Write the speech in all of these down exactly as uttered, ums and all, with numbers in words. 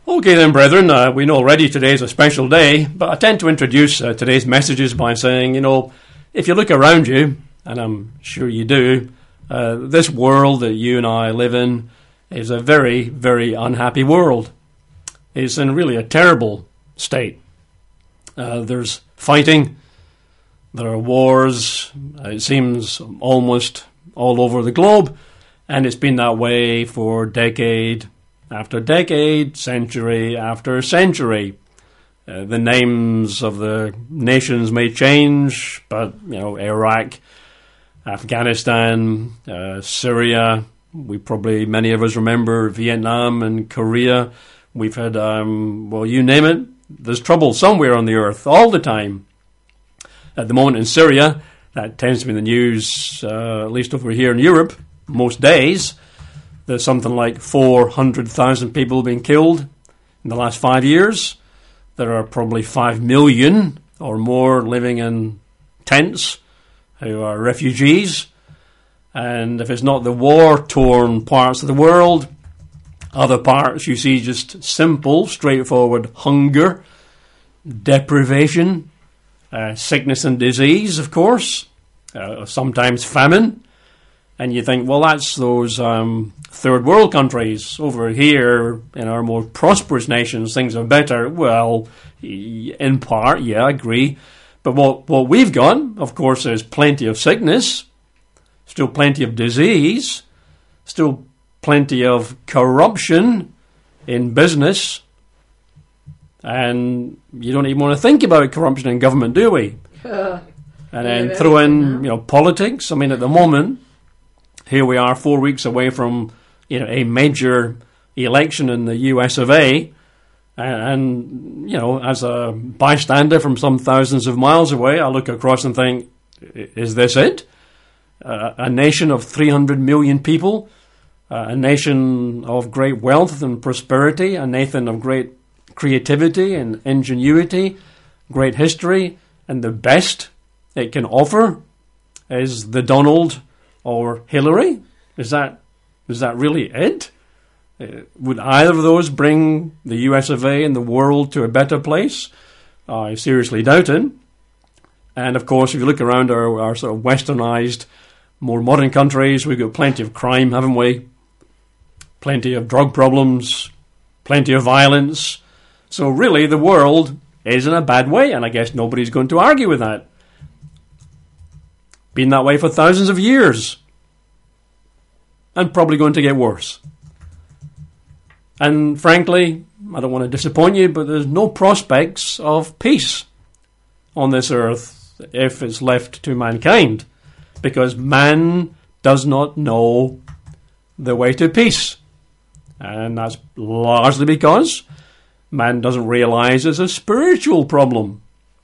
Okay then, brethren, uh, we know already today is a special day, but I tend to introduce uh, today's messages by saying, you know, if you look around you, and I'm sure you do, uh, this world that you and I live in is a very, very unhappy world. It's in really a terrible state. Uh, there's fighting, there are wars, uh, it seems almost all over the globe, and it's been that way for decade after decade, century after century. Uh, the names of the nations may change, but, you know, Iraq, Afghanistan, uh, Syria, we probably, many of us remember Vietnam and Korea. We've had, um, well, you name it, there's trouble somewhere on the earth all the time. At the moment in Syria, that tends to be in the news, uh, at least over here in Europe, most days. There's something like four hundred thousand people being killed in the last five years. There are probably five million or more living in tents who are refugees. And if it's not the war-torn parts of the world, other parts you see just simple, straightforward hunger, deprivation, uh, sickness and disease, of course, uh, sometimes famine. And you think, well, that's those um, third world countries. Over here, in our more prosperous nations, things are better. Well, in part, yeah, I agree. But what, what we've got, of course, is plenty of sickness, still plenty of disease, still plenty of corruption in business. And you don't even want to think about corruption in government, do we? Uh, and then yeah, throw in, you know, politics. I mean, at the moment, here we are four weeks away from, you know, a major election in the U S of A. And, and, you know, as a bystander from some thousands of miles away, I look across and think, is this it? Uh, a nation of three hundred million people, uh, a nation of great wealth and prosperity, a nation of great creativity and ingenuity, great history, and the best it can offer is the Donald or Hillary? Is that is that really it? Uh, would either of those bring the U S of A and the world to a better place? I seriously doubt it. And of course, if you look around our, our sort of westernized, more modern countries, we've got plenty of crime, haven't we? Plenty of drug problems, plenty of violence. So really, the world is in a bad way, and I guess nobody's going to argue with that. Been that way for thousands of years. And probably going to get worse. And frankly, I don't want to disappoint you, but there's no prospects of peace on this earth if it's left to mankind. Because man does not know the way to peace. And that's largely because man doesn't realize it's a spiritual problem.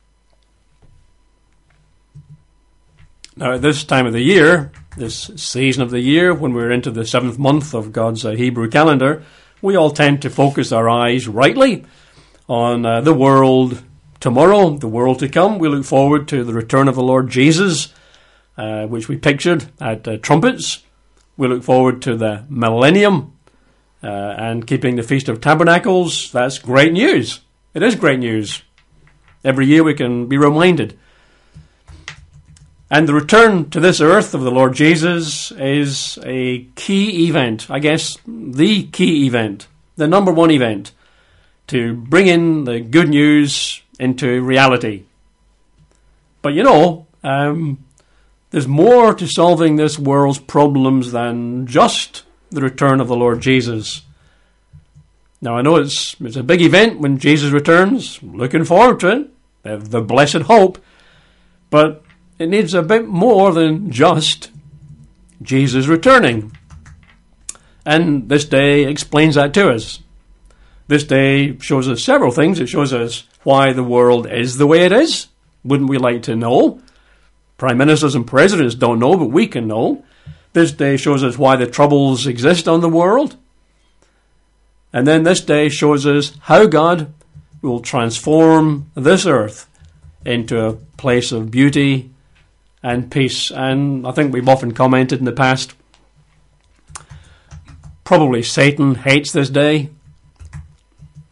Now, at this time of the year, this season of the year, when we're into the seventh month of God's uh, Hebrew calendar, we all tend to focus our eyes rightly on uh, the world tomorrow, the world to come. We look forward to the return of the Lord Jesus, uh, which we pictured at uh, trumpets. We look forward to the millennium uh, and keeping the Feast of Tabernacles. That's great news. It is great news. Every year we can be reminded. And the return to this earth of the Lord Jesus is a key event, I guess the key event, the number one event, to bring in the good news into reality. But you know, um, there's more to solving this world's problems than just the return of the Lord Jesus. Now I know it's it's a big event when Jesus returns, looking forward to it, the, the blessed hope, but it needs a bit more than just Jesus returning. And this day explains that to us. This day shows us several things. It shows us why the world is the way it is. Wouldn't we like to know? Prime ministers and presidents don't know, but we can know. This day shows us why the troubles exist on the world. And then this day shows us how God will transform this earth into a place of beauty and peace. And I think we've often commented in the past, probably Satan hates this day.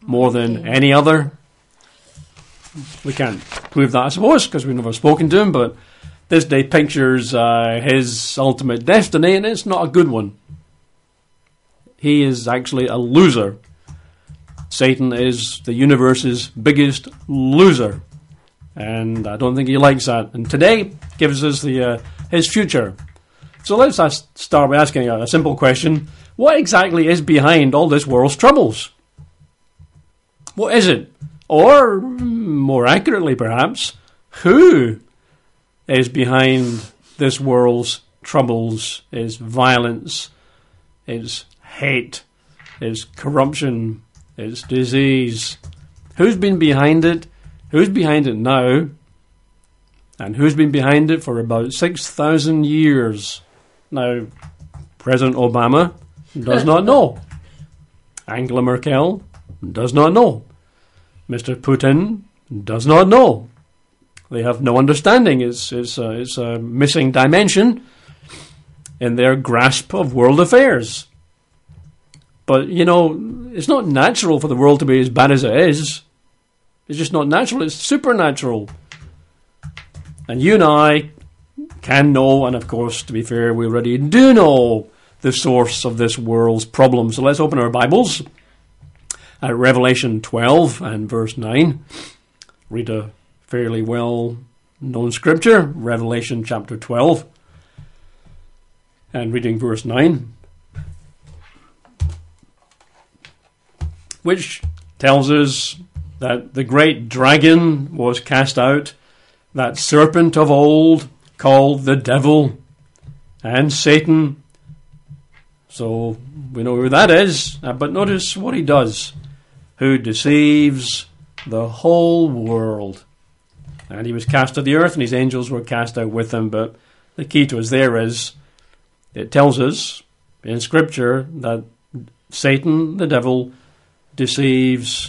more than any other. We can't prove that, I suppose, because we've never spoken to him, but this day pictures uh, his ultimate destiny, and it's not a good one. He is actually a loser. Satan is the universe's biggest loser, and I don't think he likes that. And today gives us the uh, his future. So let's ask, start by asking a, a simple question. What exactly is behind all this world's troubles? What is it? Or, more accurately perhaps, who is behind this world's troubles, its violence, its hate, its corruption, its disease? Who's been behind it? Who's behind it now? And who's been behind it for about six thousand years? Now, President Obama does not know. Angela Merkel does not know. Mister Putin does not know. They have no understanding. It's, it's, a, it's a missing dimension in their grasp of world affairs. But, you know, it's not natural for the world to be as bad as it is. It's just not natural. It's supernatural. And you and I can know, and of course, to be fair, we already do know the source of this world's problem. So let's open our Bibles at Revelation twelve and verse nine. Read a fairly well-known scripture, Revelation chapter twelve, and reading verse nine, which tells us that the great dragon was cast out, that serpent of old called the devil and Satan. So we know who that is, but notice what he does. Who deceives the whole world. And he was cast to the earth, and his angels were cast out with him. But the key to us there is, it tells us in Scripture that Satan, the devil, deceives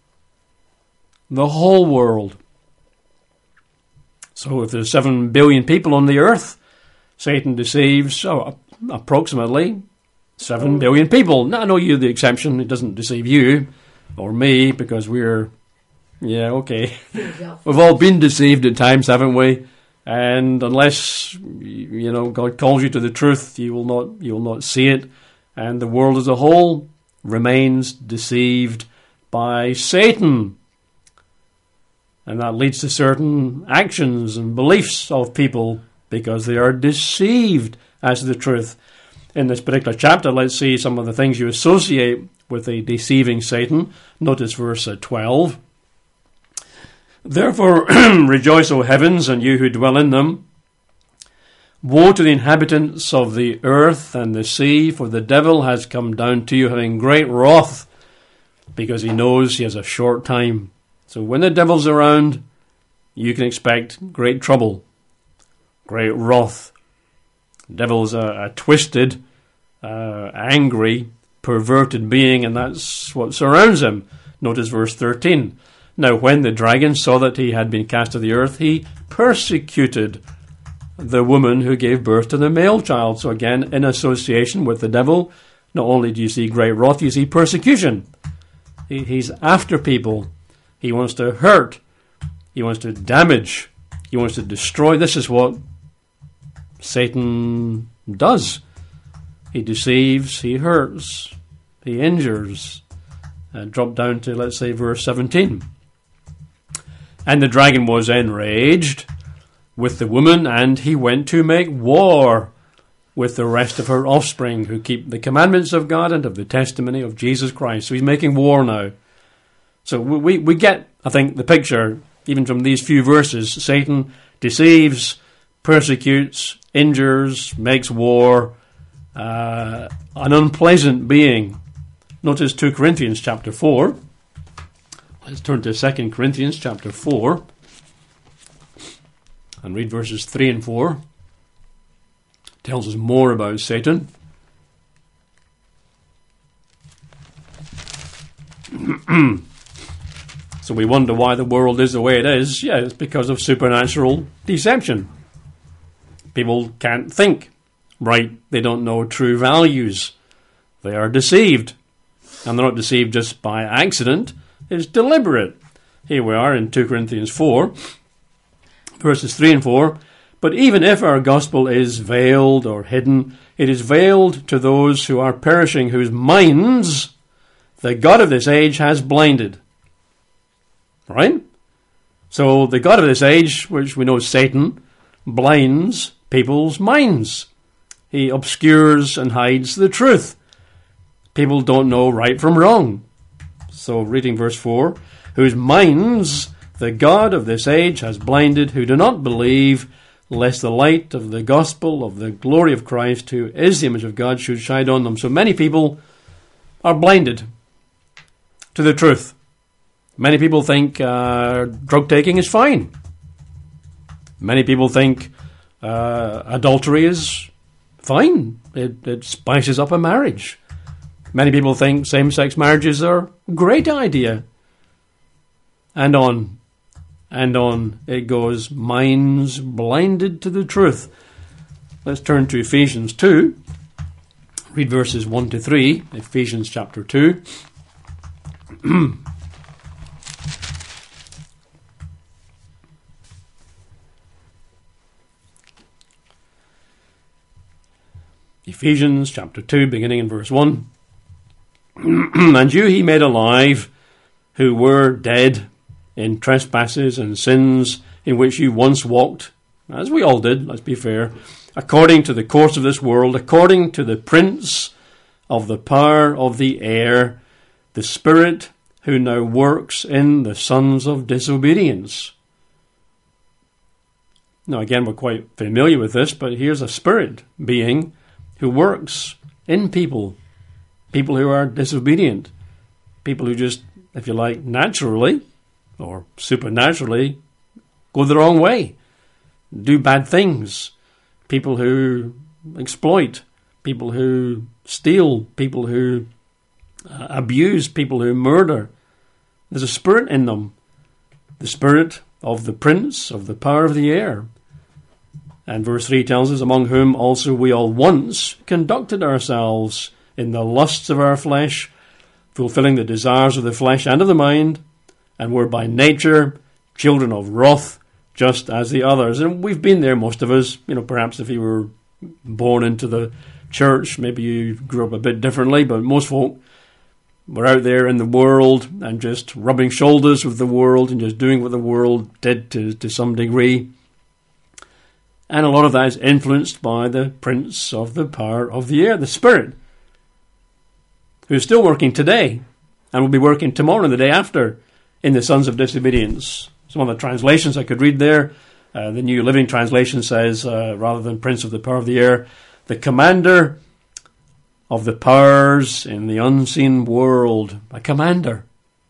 the whole world. So if there's seven billion people on the earth, Satan deceives oh, approximately seven billion people. Now, I know you're the exception. It doesn't deceive you or me, because we're, yeah, okay. We've all been deceived at times, haven't we? And unless, you know, God calls you to the truth, you will not, you will not see it. And the world as a whole remains deceived by Satan. And that leads to certain actions and beliefs of people because they are deceived as to the truth. In this particular chapter, let's see some of the things you associate with a deceiving Satan. Notice verse twelve. Therefore rejoice, O heavens, and you who dwell in them. Woe to the inhabitants of the earth and the sea, for the devil has come down to you having great wrath, because he knows he has a short time. So when the devil's around, you can expect great trouble, great wrath. The devil's a, a twisted, uh, angry, perverted being, and that's what surrounds him. Notice verse thirteen. Now when the dragon saw that he had been cast to the earth, he persecuted the woman who gave birth to the male child. So again, in association with the devil, not only do you see great wrath, you see persecution. He, he's after people. He wants to hurt. He wants to damage. He wants to destroy. This is what Satan does. He deceives, he hurts, he injures. Uh, drop down to, let's say, verse seventeen. And the dragon was enraged with the woman, and he went to make war with the rest of her offspring who keep the commandments of God and of the testimony of Jesus Christ. So he's making war now. So we, we get, I think, the picture, even from these few verses. Satan deceives, persecutes, injures, makes war, uh, an unpleasant being. Notice two Corinthians chapter four. Let's turn to Second Corinthians chapter four and read verses three and four. Tells us more about Satan. So we wonder why the world is the way it is. Yeah, it's because of supernatural deception. People can't think right. They don't know true values. They are deceived. And they're not deceived just by accident. is deliberate. Here we are in two Corinthians four, verses three and four. But even if our gospel is veiled or hidden, it is veiled to those who are perishing, whose minds the God of this age has blinded. Right? So the God of this age, which we know is Satan, blinds people's minds. He obscures and hides the truth. People don't know right from wrong. So reading verse four, whose minds the God of this age has blinded, who do not believe, lest the light of the gospel of the glory of Christ, who is the image of God, should shine on them. So many people are blinded to the truth. Many people think uh, drug taking is fine. Many people think uh, adultery is fine. It, it spices up a marriage. Many people think same-sex marriages are a great idea. And on and on it goes. Minds blinded to the truth. Let's turn to Ephesians two. Read verses one to three. Ephesians chapter two. Ephesians chapter two, beginning in verse one. And you he made alive, who were dead in trespasses and sins, in which you once walked, as we all did, let's be fair, according to the course of this world, according to the prince of the power of the air, the spirit who now works in the sons of disobedience. Now again, we're quite familiar with this, but here's a spirit being who works in people, people who are disobedient, people who just, if you like, naturally or supernaturally go the wrong way, do bad things, people who exploit, people who steal, people who uh, abuse, people who murder. There's a spirit in them, the spirit of the prince of the power of the air. And verse three tells us, among whom also we all once conducted ourselves in the lusts of our flesh, fulfilling the desires of the flesh and of the mind, and were by nature children of wrath, just as the others. And we've been there, most of us. You know, perhaps if you were born into the church, maybe you grew up a bit differently, but most folk were out there in the world and just rubbing shoulders with the world and just doing what the world did to, to some degree. And a lot of that is influenced by the prince of the power of the air, the spirit, who's still working today and will be working tomorrow and the day after in the sons of disobedience. Some of the translations I could read there, uh, the New Living Translation says, uh, rather than prince of the power of the air, the commander of the powers in the unseen world. A commander.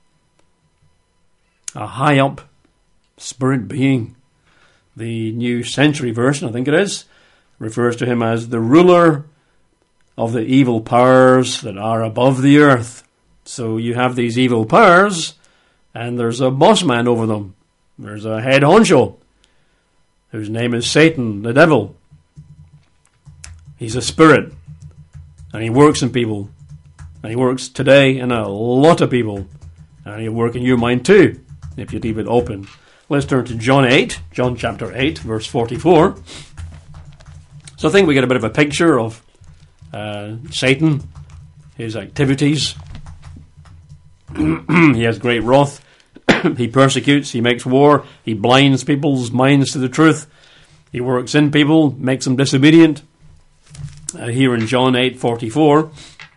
A high up spirit being. The New Century Version, I think it is, refers to him as the ruler of the evil powers that are above the earth. So you have these evil powers, and there's a boss man over them. There's a head honcho, whose name is Satan, the devil. He's a spirit, and he works in people. And he works today in a lot of people. And he'll work in your mind too, if you leave it open. Let's turn to John eight, John chapter eight, verse forty-four. So I think we get a bit of a picture of uh, Satan, his activities. He has great wrath. He persecutes, he makes war, he blinds people's minds to the truth. He works in people, makes them disobedient. Uh, here in John eight forty-four,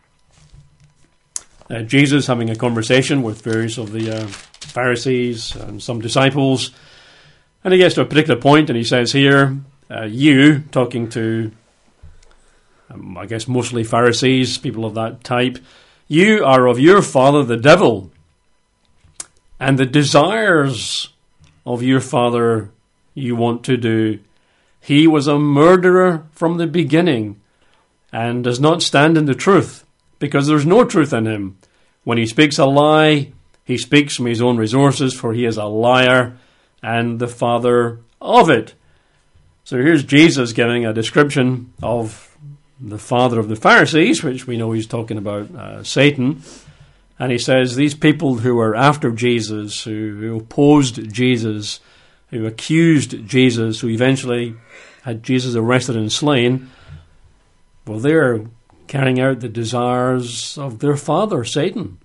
uh, Jesus having a conversation with various of the uh, Pharisees and some disciples, and he gets to a particular point and he says here, uh, you, talking to um, I guess mostly Pharisees, people of that type, you are of your father the devil, and the desires of your father you want to do. He was a murderer from the beginning and does not stand in the truth, because there's no truth in him. When he speaks a lie, he speaks from his own resources, for he is a liar and the father of it. So here's Jesus giving a description of the father of the Pharisees, which we know he's talking about uh, Satan. And he says these people who were after Jesus, who, who opposed Jesus, who accused Jesus, who eventually had Jesus arrested and slain, well, they're carrying out the desires of their father, Satan.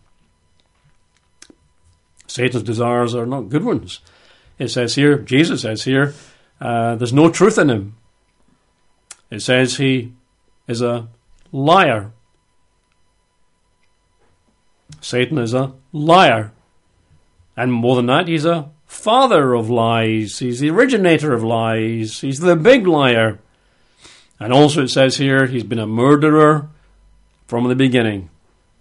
Satan's desires are not good ones. It says here, Jesus says here, uh, there's no truth in him. It says he is a liar. Satan is a liar. And more than that, he's a father of lies. He's the originator of lies. He's the big liar. And also it says here, he's been a murderer from the beginning.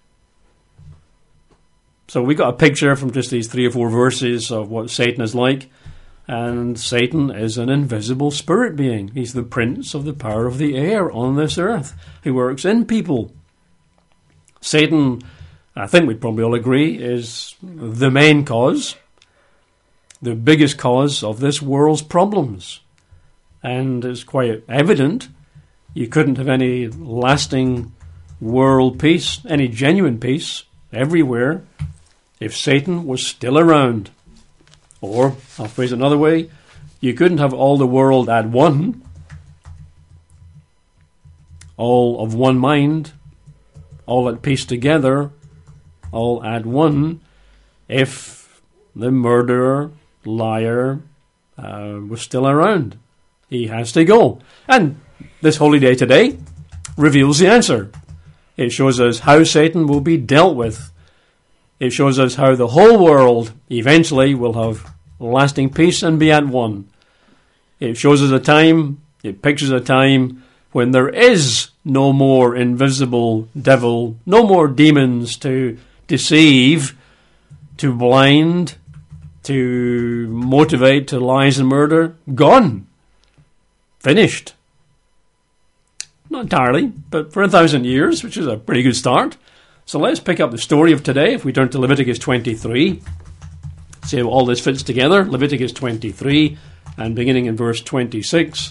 So we got a picture from just these three or four verses of what Satan is like. And Satan is an invisible spirit being. He's the prince of the power of the air on this earth. He works in people. Satan, I think we'd probably all agree, is the main cause, the biggest cause of this world's problems. And it's quite evident you couldn't have any lasting world peace, any genuine peace everywhere, if Satan was still around. Or, I'll phrase it another way, you couldn't have all the world at one, all of one mind, all at peace together, all at one, if the murderer, liar, uh, was still around. He has to go. And this holy day today reveals the answer. It shows us how Satan will be dealt with. It shows us how the whole world eventually will have lasting peace and be at one. It shows us a time, it pictures a time when there is no more invisible devil, no more demons to deceive, to blind, to motivate to lies and murder. Gone. Finished. Not entirely, but for a thousand years, which is a pretty good start. So let's pick up the story of today. If we turn to Leviticus twenty-three, see how all this fits together. Leviticus twenty-three, and beginning in verse twenty-six.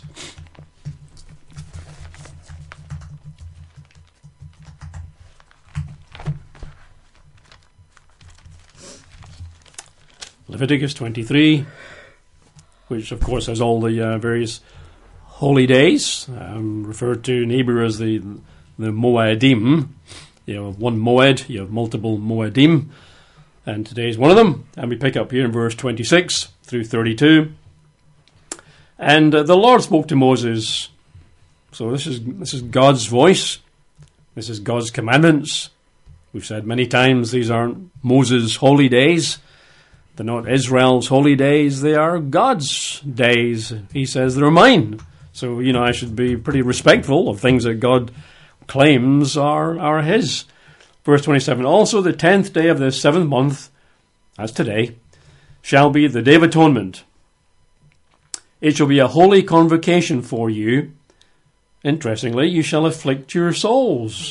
Leviticus twenty-three, which of course has all the uh, various holy days, um, referred to in Hebrew as the the Moedim. You have one Moed, you have multiple Moedim, and today is one of them. And we pick up here in verse twenty-six through thirty-two. And uh, the Lord spoke to Moses. So this is this is God's voice. This is God's commandments. We've said many times these aren't Moses' holy days. They're not Israel's holy days. They are God's days. He says they're mine. So, you know, I should be pretty respectful of things that God claims are, are his. Verse twenty-seven, also the tenth day of the seventh month, as today, shall be the day of atonement. It shall be a holy convocation for you. Interestingly, you shall afflict your souls.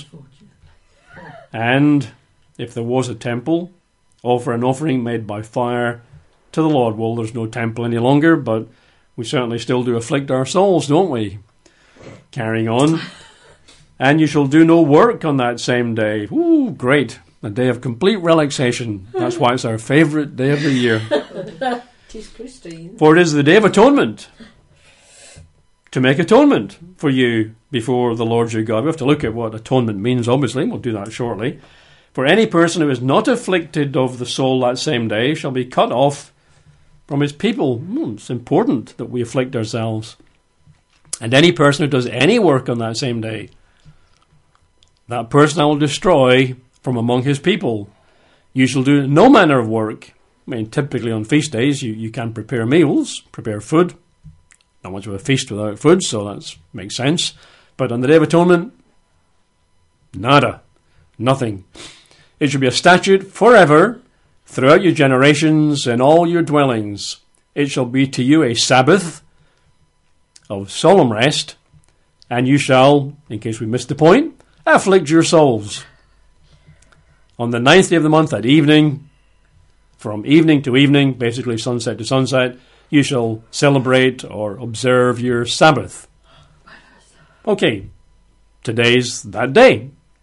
And if there was a temple, offer an offering made by fire to the Lord. Well, there's no temple any longer, but we certainly still do afflict our souls, don't we? Carrying on. And you shall do no work on that same day. Ooh, great. A day of complete relaxation. That's why it's our favourite day of the year. Tis Christine. For it is the day of atonement. To make atonement for you before the Lord your God. We have to look at what atonement means, obviously. We'll do that shortly. For any person who is not afflicted of the soul that same day shall be cut off from his people. Hmm, it's important that we afflict ourselves. And any person who does any work on that same day, that person I will destroy from among his people. You shall do no manner of work. I mean, typically on feast days, you, you can prepare meals, prepare food. Not much of a feast without food, so that makes sense. But on the Day of Atonement, nada, nothing. It shall be a statute forever, throughout your generations, in all your dwellings. It shall be to you a Sabbath of solemn rest, and you shall, in case we missed the point, afflict your souls. On the ninth day of the month at evening, from evening to evening, basically sunset to sunset, you shall celebrate or observe your Sabbath. Okay, today's that day.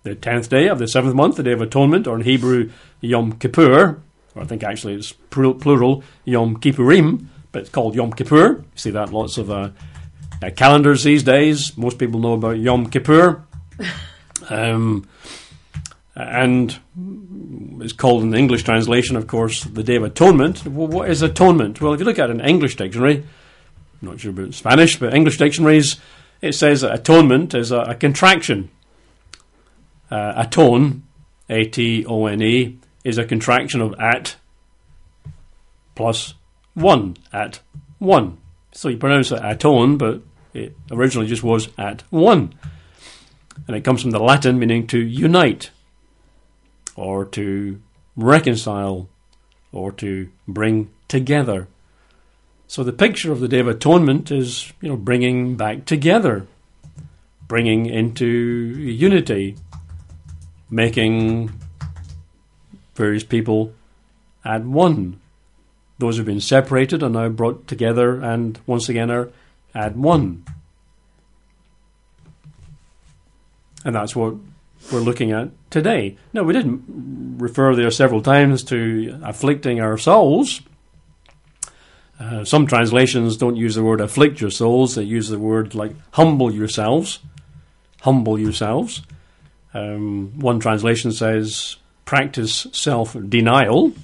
The tenth day of the seventh month, the Day of Atonement, or in Hebrew, Yom Kippur, or I think actually it's plural, Yom Kippurim, but it's called Yom Kippur. You see that in lots of uh, uh, calendars these days. Most people know about Yom Kippur. Um, and it's called in the English translation, of course, the Day of Atonement. Well, what is atonement? Well, if you look at an English dictionary, I'm not sure about Spanish, but English dictionaries, it says that atonement is a, a contraction. Uh, atone, A T O N E, is a contraction of at plus one, at one. So you pronounce it atone, but it originally just was at one. And it comes from the Latin meaning to unite, or to reconcile, or to bring together. So the picture of the Day of Atonement is, you know, bringing back together, bringing into unity, making various people at one. Those who have been separated are now brought together and once again are at one. And that's what we're looking at today. Now, we didn't refer there several times to afflicting our souls. Uh, some translations don't use the word afflict your souls. They use the word like humble yourselves. Humble yourselves. Um, one translation says practice self-denial.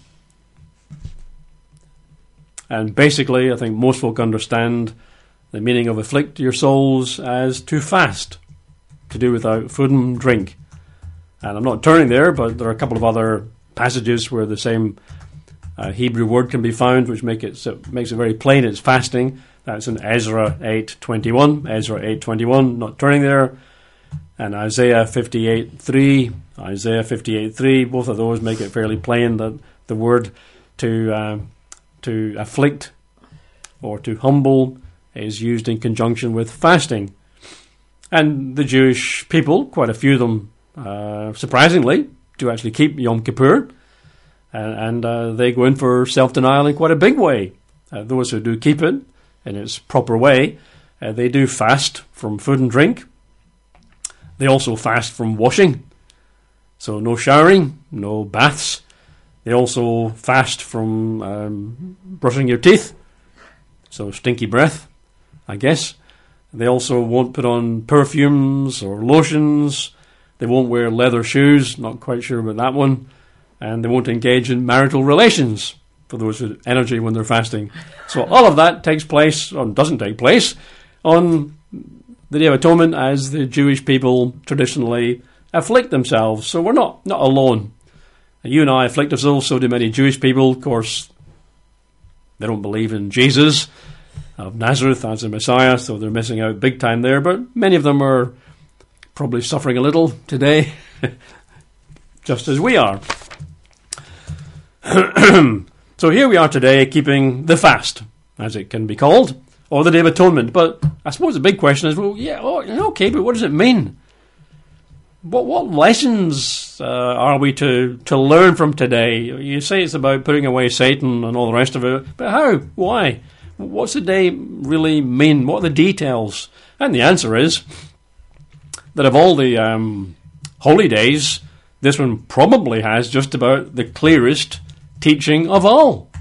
And basically, I think most folk understand the meaning of afflict your souls as to fast, to do without food and drink. And I'm not turning there, but there are a couple of other passages where the same uh, Hebrew word can be found, which make it so makes it very plain. It's fasting. That's in Ezra eight twenty-one. Ezra eight twenty-one. Not turning there. And Isaiah fifty-eight three. Isaiah fifty-eight three. Both of those make it fairly plain that the word to uh, to afflict or to humble is used in conjunction with fasting. And the Jewish people, quite a few of them, uh, surprisingly, do actually keep Yom Kippur, and, and uh, they go in for self-denial in quite a big way. Uh, those who do keep it in its proper way, uh, they do fast from food and drink. They also fast from washing, so no showering, no baths. They also fast from um, brushing your teeth, so stinky breath, I guess. They also won't put on perfumes or lotions. They won't wear leather shoes, not quite sure about that one. And they won't engage in marital relations, for those with energy when they're fasting. So all of that takes place, or doesn't take place, on the Day of Atonement as the Jewish people traditionally afflict themselves. So we're not, not alone. You and I afflict ourselves, so do many Jewish people. Of course, they don't believe in Jesus of Nazareth as the Messiah, so they're missing out big time there. But many of them are probably suffering a little today, just as we are. So here we are today, keeping the fast, as it can be called, or the Day of Atonement. But I suppose the big question is, well, yeah, oh, okay, but what does it mean? What what lessons uh, are we to, to learn from today? You say it's about putting away Satan and all the rest of it, but how? Why? What's the day really mean? What are the details? And the answer is that of all the um, holy days, this one probably has just about the clearest teaching of all.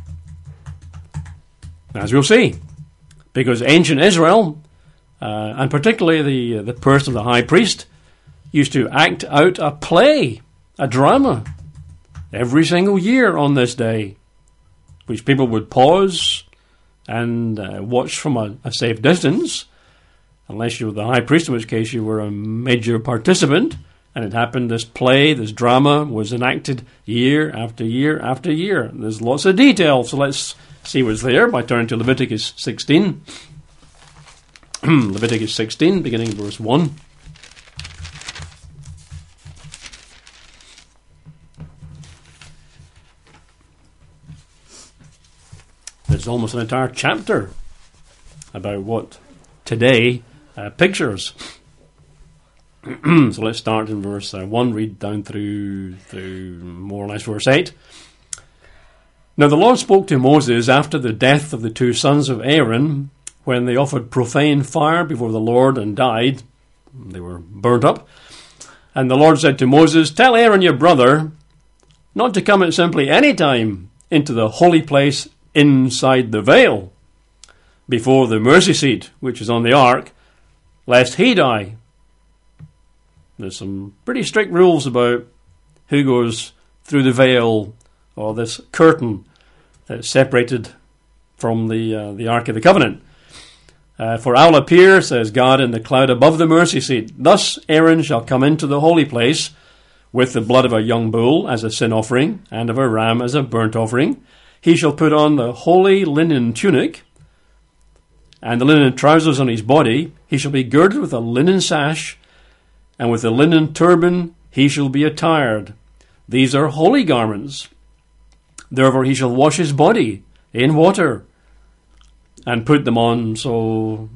As we'll see. Because ancient Israel, uh, and particularly the, the person of the high priest, used to act out a play, a drama, every single year on this day, which people would pause and uh, watch from a, a safe distance, unless you were the high priest, in which case you were a major participant, and it happened, this play, this drama was enacted year after year after year. There's lots of detail, so let's see what's there by turning to Leviticus sixteen. Leviticus sixteen, beginning verse one. There's almost an entire chapter about what today uh, pictures. So let's start in verse uh, one, read down through, through more or less verse eight. Now the Lord spoke to Moses after the death of the two sons of Aaron, when they offered profane fire before the Lord and died. They were burnt up. And the Lord said to Moses, tell Aaron your brother not to come at simply any time into the holy place inside the veil, before the mercy seat, which is on the ark, lest he die. There's some pretty strict rules about who goes through the veil, or this curtain that's separated from the uh, the Ark of the Covenant. Uh, For I'll appear, says God, in the cloud above the mercy seat. Thus Aaron shall come into the holy place with the blood of a young bull as a sin offering, and of a ram as a burnt offering. He shall put on the holy linen tunic, and the linen trousers on his body. He shall be girded with a linen sash, and with a linen turban he shall be attired. These are holy garments. Therefore he shall wash his body in water, and put them on. So,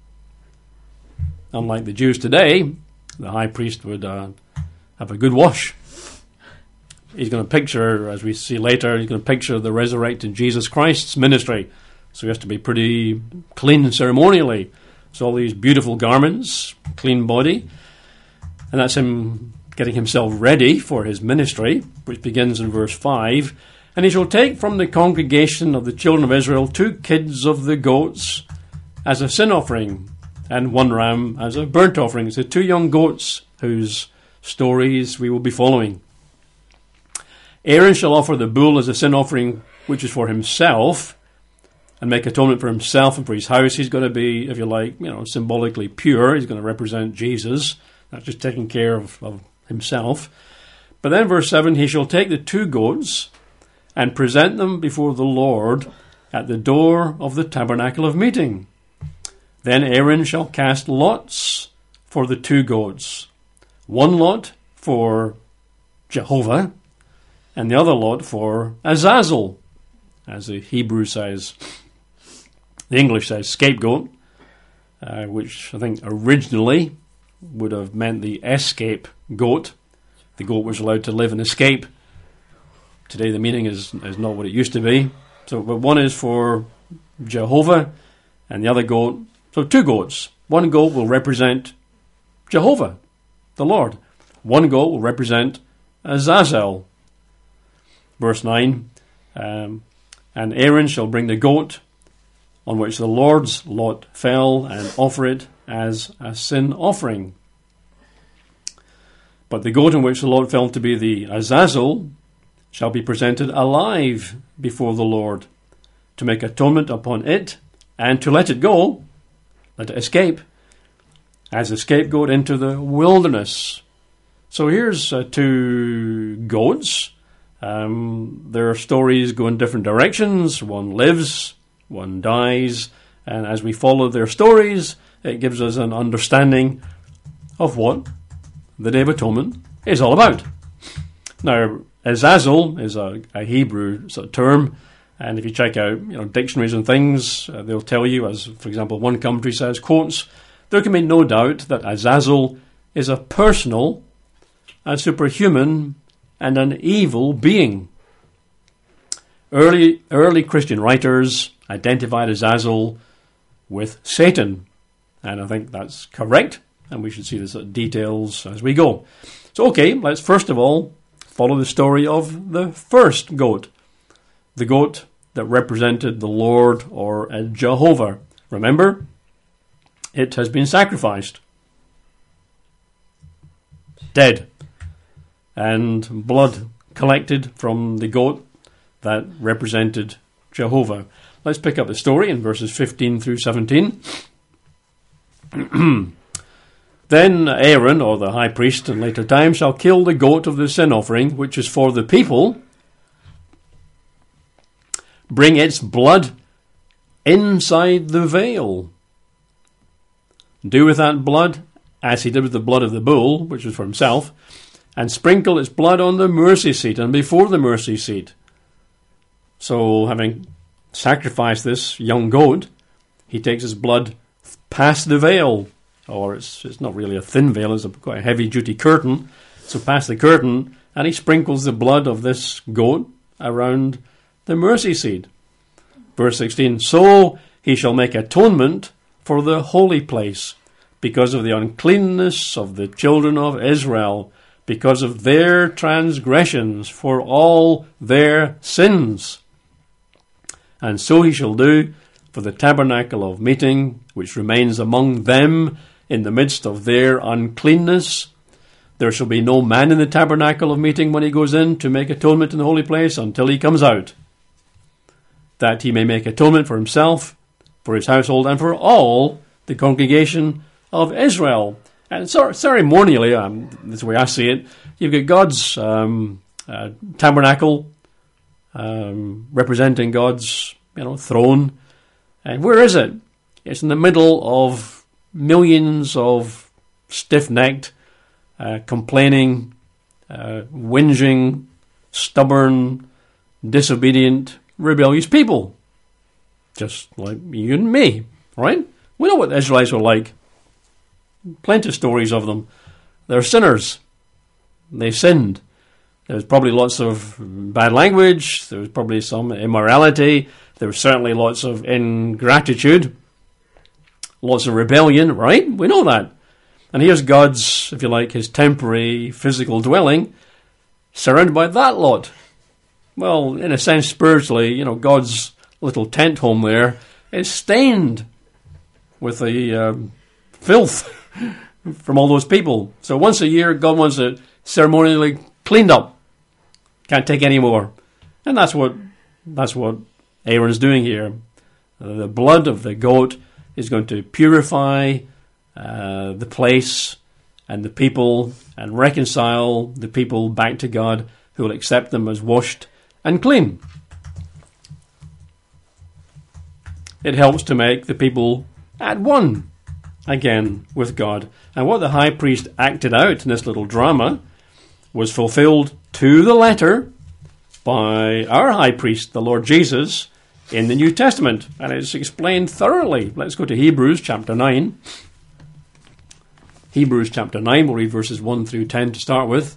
unlike the Jews today, the high priest would uh, have a good wash. He's going to picture, as we see later, he's going to picture the resurrected Jesus Christ's ministry. So he has to be pretty clean ceremonially. So all these beautiful garments, clean body, and that's him getting himself ready for his ministry, which begins in verse five. And he shall take from the congregation of the children of Israel two kids of the goats as a sin offering, and one ram as a burnt offering. It's the two young goats whose stories we will be following. Aaron shall offer the bull as a sin offering, which is for himself, and make atonement for himself and for his house. He's going to be, if you like, you know, symbolically pure. He's going to represent Jesus, not just taking care of, of himself. But then verse seven, he shall take the two goats and present them before the Lord at the door of the tabernacle of meeting. Then Aaron shall cast lots for the two goats, one lot for Jehovah, and the other lot for Azazel, as the Hebrew says. The English says scapegoat, uh, which I think originally would have meant the escape goat. The goat was allowed to live and escape. Today the meaning is, is not what it used to be. So, but one is for Jehovah, and the other goat. So two goats. One goat will represent Jehovah, the Lord. One goat will represent Azazel. Verse nine, um, and Aaron shall bring the goat on which the Lord's lot fell, and offer it as a sin offering. But the goat on which the Lord fell to be the Azazel shall be presented alive before the Lord, to make atonement upon it, and to let it go, let it escape, as a scapegoat into the wilderness. So here's uh, two goats. Um, their stories go in different directions. One lives, one dies, and as we follow their stories, it gives us an understanding of what the Day of Atonement is all about. Now, Azazel is a, a Hebrew sort of term, and if you check out you know dictionaries and things, uh, they'll tell you, as for example one commentary says, quotes, there can be no doubt that Azazel is a personal, a superhuman, and an evil being. Early early Christian writers identified Azazel with Satan, and I think that's correct, and we should see the details as we go. So okay, let's first of all follow the story of the first goat, the goat that represented the Lord or uh, Jehovah. Remember, it has been sacrificed, dead, and blood collected from the goat that represented Jehovah. Let's pick up the story in verses fifteen through seventeen. Then Aaron, or the high priest in later times, shall kill the goat of the sin offering, which is for the people, bring its blood inside the veil. Do with that blood as he did with the blood of the bull, which was for himself, and sprinkle its blood on the mercy seat and before the mercy seat. So, having sacrificed this young goat, he takes his blood past the veil, or it's it's not really a thin veil, it's a quite a heavy-duty curtain, so past the curtain, and he sprinkles the blood of this goat around the mercy seat. Verse sixteen, so he shall make atonement for the holy place, because of the uncleanness of the children of Israel, because of their transgressions, for all their sins. And so he shall do for the tabernacle of meeting, which remains among them in the midst of their uncleanness. There shall be no man in the tabernacle of meeting when he goes in to make atonement in the holy place until he comes out, that he may make atonement for himself, for his household, and for all the congregation of Israel. And so, ceremonially, um, this is the way I see it, you've got God's um, uh, tabernacle um, representing God's, you know, throne. And where is it? It's in the middle of millions of stiff-necked, uh, complaining, uh, whinging, stubborn, disobedient, rebellious people. Just like you and me, right? We know what the Israelites were like. Plenty of stories of them. They're sinners. They sinned. There's probably lots of bad language. There was probably some immorality. There was certainly lots of ingratitude. Lots of rebellion, right? We know that. And here's God's, if you like, his temporary physical dwelling, surrounded by that lot. Well, in a sense, spiritually, you know, God's little tent home there is stained with the um, filth from all those people. So once a year, God wants it ceremonially cleaned up. Can't take any more. And that's what that's what Aaron's doing here. Uh, the blood of the goat is going to purify uh, the place and the people and reconcile the people back to God, who will accept them as washed and clean. It helps to make the people at one again with God. And what the high priest acted out in this little drama was fulfilled to the letter by our high priest, the Lord Jesus, in the New Testament. And it's explained thoroughly. Let's go to Hebrews chapter nine. Hebrews chapter nine, we'll read verses one through ten to start with.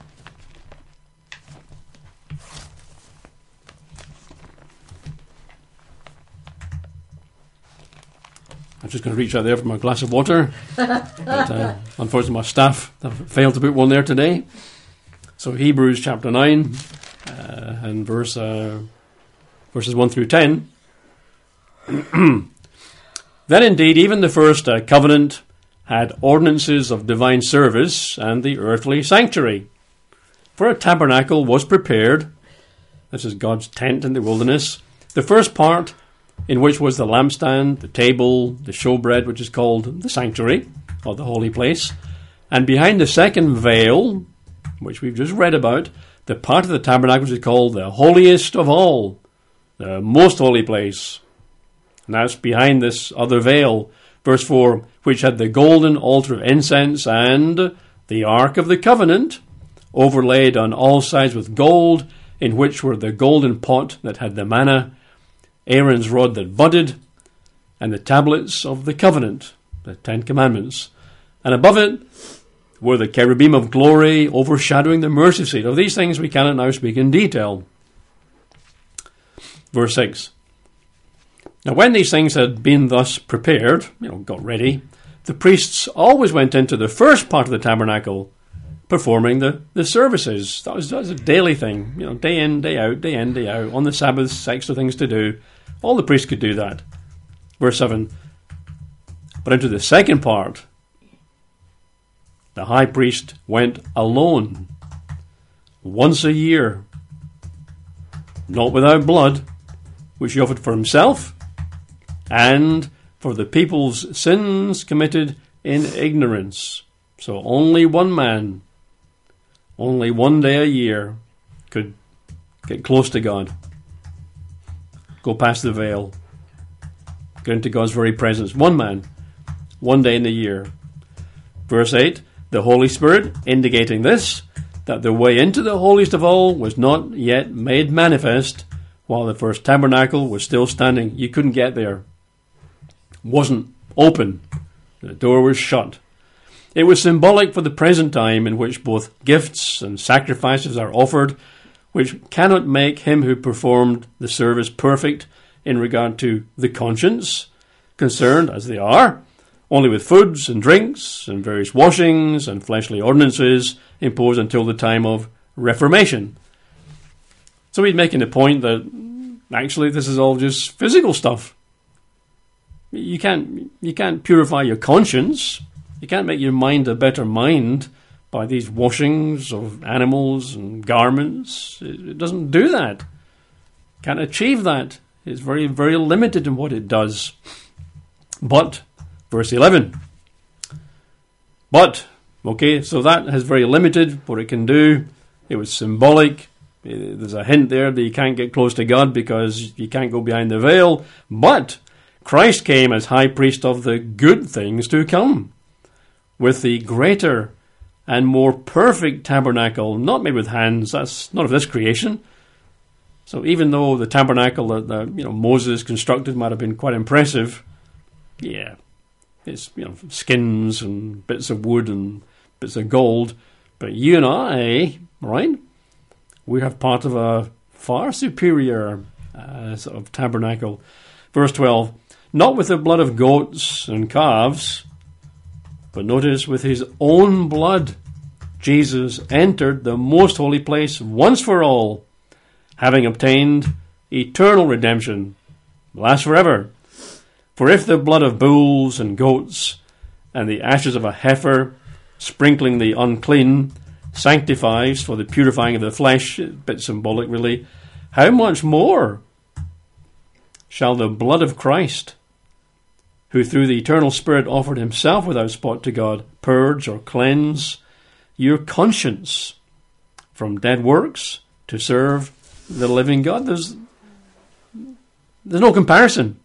I'm just going to reach out there for my glass of water. But, uh, unfortunately, my staff have failed to put one there today. So Hebrews chapter nine uh, and verse uh, verses one through ten. Then indeed, even the first uh, covenant had ordinances of divine service and the earthly sanctuary. For a tabernacle was prepared. This is God's tent in the wilderness. The first part, in which was the lampstand, the table, the showbread, which is called the sanctuary, or the holy place. And behind the second veil, which we've just read about, the part of the tabernacle which is called the holiest of all, the most holy place. And that's behind this other veil. Verse four, which had the golden altar of incense and the ark of the covenant, overlaid on all sides with gold, in which were the golden pot that had the manna, Aaron's rod that budded, and the tablets of the covenant, the Ten Commandments. And above it were the cherubim of glory overshadowing the mercy seat. Of these things we cannot now speak in detail. Verse six. Now when these things had been thus prepared, you know, got ready, the priests always went into the first part of the tabernacle, performing the, the services. That was, that was a daily thing, you know, day in, day out, day in, day out. On the Sabbaths, extra things to do. All the priests could do that. Verse seven. But into the second part, the high priest went alone, once a year, not without blood, which he offered for himself and for the people's sins committed in ignorance. So only one man, only one day a year, could get close to God, go past the veil, get into God's very presence. One man, one day in the year. Verse eight, the Holy Spirit indicating this, that the way into the holiest of all was not yet made manifest while the first tabernacle was still standing. You couldn't get there. Wasn't open. The door was shut. It was symbolic for the present time in which both gifts and sacrifices are offered, which cannot make him who performed the service perfect in regard to the conscience, concerned, as they are, only with foods and drinks and various washings and fleshly ordinances imposed until the time of Reformation. So he's making the point that actually this is all just physical stuff. You can't you can't purify your conscience. You can't make your mind a better mind by these washings of animals and garments. It doesn't do that. Can't achieve that. It's very, very limited in what it does. But, verse eleven. But, okay, so that has very limited what it can do. It was symbolic. There's a hint there that you can't get close to God because you can't go behind the veil. But Christ came as high priest of the good things to come, with the greater and more perfect tabernacle, not made with hands. That's not of this creation. So even though the tabernacle that the, you know Moses constructed might have been quite impressive, yeah, it's you know skins and bits of wood and bits of gold. But you and I, right, we have part of a far superior uh, sort of tabernacle. Verse twelve, not with the blood of goats and calves, but notice with his own blood, Jesus entered the most holy place once for all, having obtained eternal redemption, lasts forever. For if the blood of bulls and goats and the ashes of a heifer, sprinkling the unclean, sanctifies for the purifying of the flesh, a bit symbolic really, how much more shall the blood of Christ, who through the eternal Spirit offered himself without spot to God, purge or cleanse your conscience from dead works to serve the living God? There's, there's no comparison.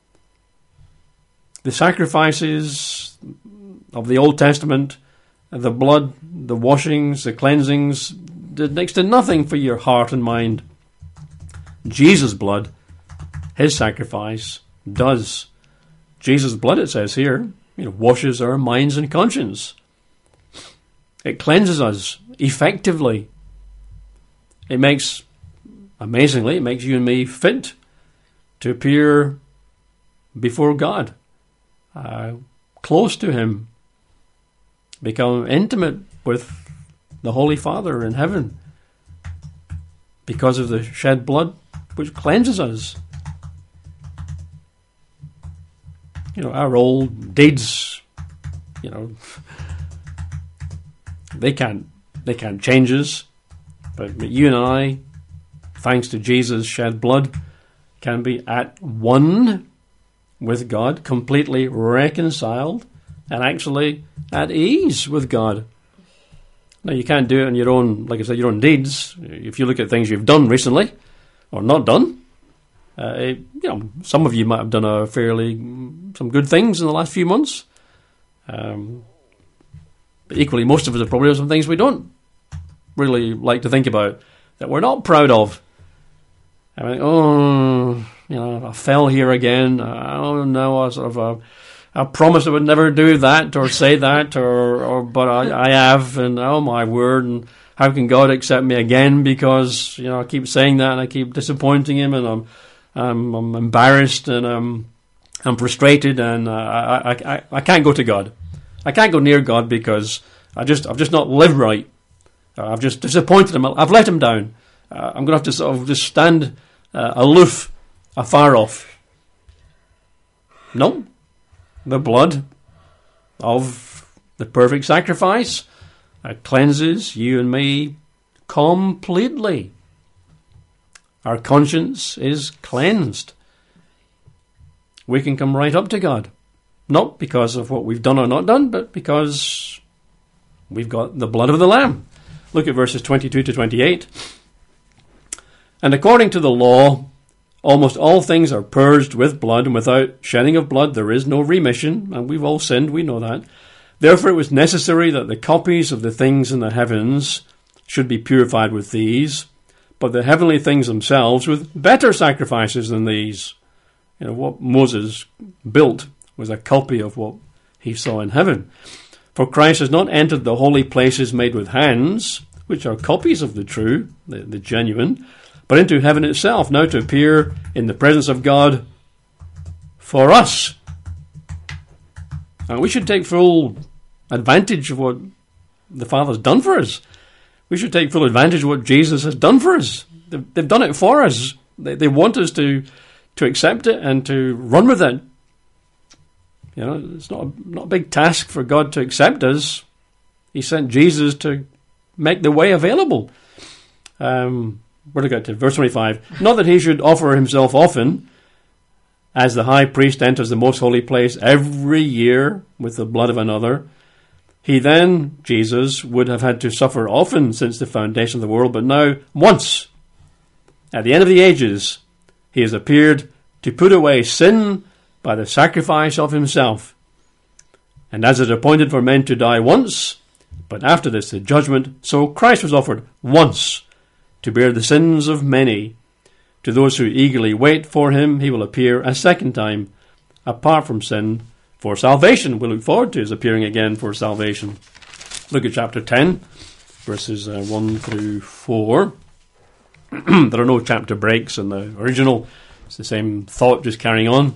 The sacrifices of the Old Testament, the blood, the washings, the cleansings, did next to nothing for your heart and mind. Jesus' blood, his sacrifice, does. Jesus' blood, it says here, you know, washes our minds and conscience. It cleanses us effectively. It makes, amazingly, it makes you and me fit to appear before God, uh, close to him, become intimate with the Holy Father in heaven because of the shed blood which cleanses us. You know, our old deeds, you know, they can't they can't change us, but you and I, thanks to Jesus' shed blood, can be at one with God, completely reconciled, and actually at ease with God. Now, you can't do it on your own, like I said, your own deeds. If you look at things you've done recently, or not done, uh, it, you know, some of you might have done a fairly, some good things in the last few months. Um, but equally, most of us have probably done some things we don't really like to think about, that we're not proud of. I mean, oh, you know, I fell here again. Oh no, I sort of, uh, I promised I would never do that or say that, or, or but I, I have, and oh my word, and how can God accept me again? Because you know I keep saying that, and I keep disappointing Him, and I'm, I'm, I'm embarrassed, and I'm, I'm frustrated, and uh, I, I, I, I can't go to God. I can't go near God because I just, I've just not lived right. Uh, I've just disappointed Him. I've let Him down. Uh, I'm going to have to sort of just stand uh, aloof, afar off. No. The blood of the perfect sacrifice that cleanses you and me completely. Our conscience is cleansed. We can come right up to God. Not because of what we've done or not done, but because we've got the blood of the Lamb. Look at verses twenty-two to twenty-eight. And according to the law, almost all things are purged with blood, and without shedding of blood there is no remission. And we've all sinned, we know that. Therefore it was necessary that the copies of the things in the heavens should be purified with these, but the heavenly things themselves with better sacrifices than these. You know, what Moses built was a copy of what he saw in heaven. For Christ has not entered the holy places made with hands, which are copies of the true, the, the genuine, but into heaven itself, now to appear in the presence of God for us. And we should take full advantage of what the Father's done for us. We should take full advantage of what Jesus has done for us. They've, they've done it for us. They, they want us to, to accept it and to run with it. You know, it's not a, not a big task for God to accept us. He sent Jesus to make the way available. Um, where to get to? Verse twenty-five. Not that he should offer himself often, as the high priest enters the most holy place every year with the blood of another. He then, Jesus, would have had to suffer often since the foundation of the world, but now, once, at the end of the ages, he has appeared to put away sin by the sacrifice of himself. And as it is appointed for men to die once, but after this the judgment, so Christ was offered once to bear the sins of many. To those who eagerly wait for him, he will appear a second time, apart from sin, for salvation. We look forward to his appearing again for salvation. Look at chapter ten, verses uh, one through four. There are no chapter breaks in the original. It's the same thought, just carrying on.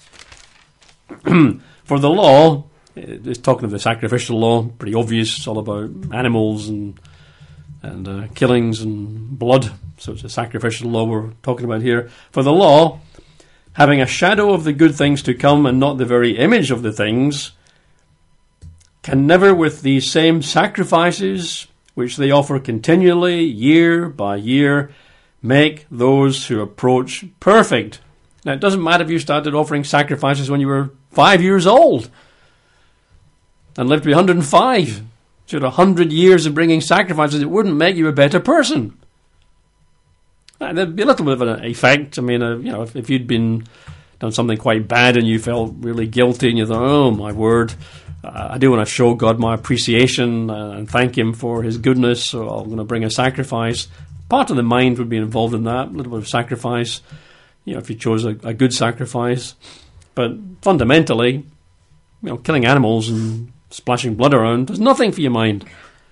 For the law, it's talking of the sacrificial law, pretty obvious. It's all about animals and and uh, killings and blood. So it's a sacrificial law we're talking about here. For the law, having a shadow of the good things to come and not the very image of the things, can never with these same sacrifices, which they offer continually, year by year, make those who approach perfect. Now, it doesn't matter if you started offering sacrifices when you were five years old and lived to be one hundred five. So one hundred years of bringing sacrifices, it wouldn't make you a better person. There'd be a little bit of an effect. I mean, uh, you know, if, if you'd been done something quite bad and you felt really guilty and you thought, oh, my word, uh, I do want to show God my appreciation uh, and thank him for his goodness, so I'm going to bring a sacrifice. Part of the mind would be involved in that, a little bit of sacrifice, you know, if you chose a, a good sacrifice. But fundamentally, you know, killing animals and splashing blood around does nothing for your mind.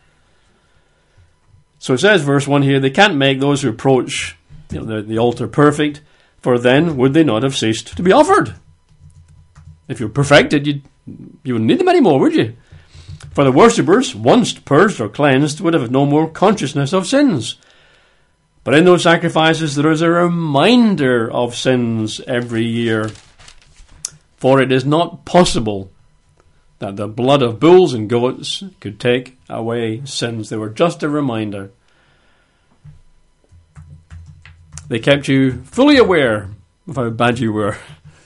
So it says, verse one here, they can't make those who approach you know, the, the altar perfect, for then would they not have ceased to be offered? If you're perfected, you'd, you wouldn't need them anymore, would you? For the worshippers, once purged or cleansed, would have no more consciousness of sins. But in those sacrifices there is a reminder of sins every year. For it is not possible that the blood of bulls and goats could take away sins. They were just a reminder. They kept you fully aware of how bad you were.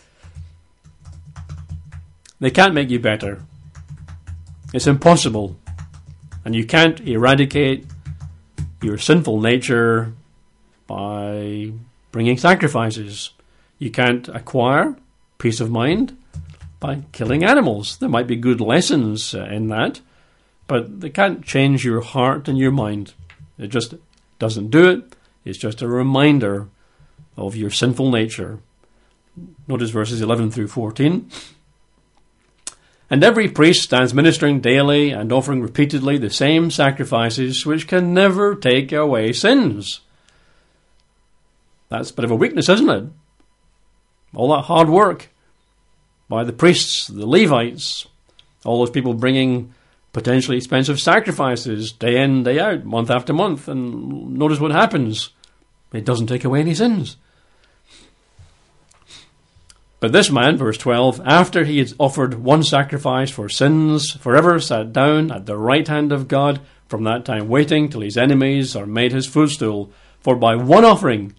They can't make you better. It's impossible. And you can't eradicate your sinful nature by bringing sacrifices. You can't acquire peace of mind by killing animals. There might be good lessons uh, in that, but they can't change your heart and your mind. It just doesn't do it. It's just a reminder of your sinful nature. Notice verses eleven through fourteen. And every priest stands ministering daily and offering repeatedly the same sacrifices which can never take away sins. That's a bit of a weakness, isn't it? All that hard work by the priests, the Levites, all those people bringing potentially expensive sacrifices day in, day out, month after month, and notice what happens. It doesn't take away any sins. But this man, verse twelve, after he had offered one sacrifice for sins, forever sat down at the right hand of God, from that time waiting till his enemies are made his footstool. For by one offering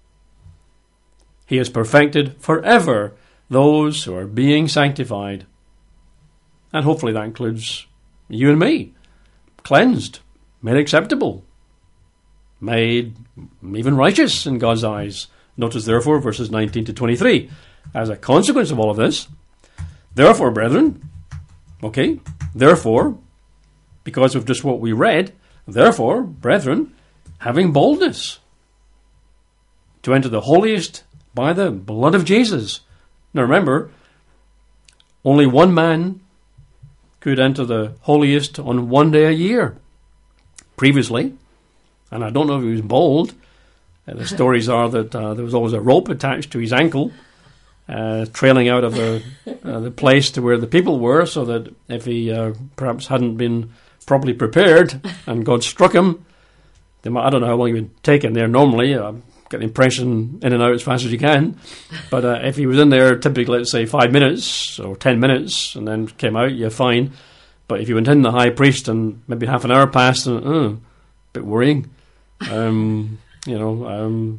he has perfected forever those who are being sanctified. And hopefully that includes you and me. Cleansed, made acceptable, made even righteous in God's eyes. Notice therefore verses nineteen to twenty-three. As a consequence of all of this, therefore, brethren, okay, therefore, because of just what we read, therefore, brethren, having boldness to enter the holiest by the blood of Jesus. Now remember, only one man could enter the holiest on one day a year. Previously, and I don't know if he was bold, uh, the stories are that uh, there was always a rope attached to his ankle, uh, trailing out of the uh, the place to where the people were, so that if he uh, perhaps hadn't been properly prepared and God struck him, they might, I don't know how long he would take him there normally. Uh, get the impression in and out as fast as you can. But uh, if he was in there typically, let's say, five minutes or ten minutes and then came out, you're fine. But if you went in the high priest and maybe half an hour passed, and uh, a bit worrying. Um, you know, um,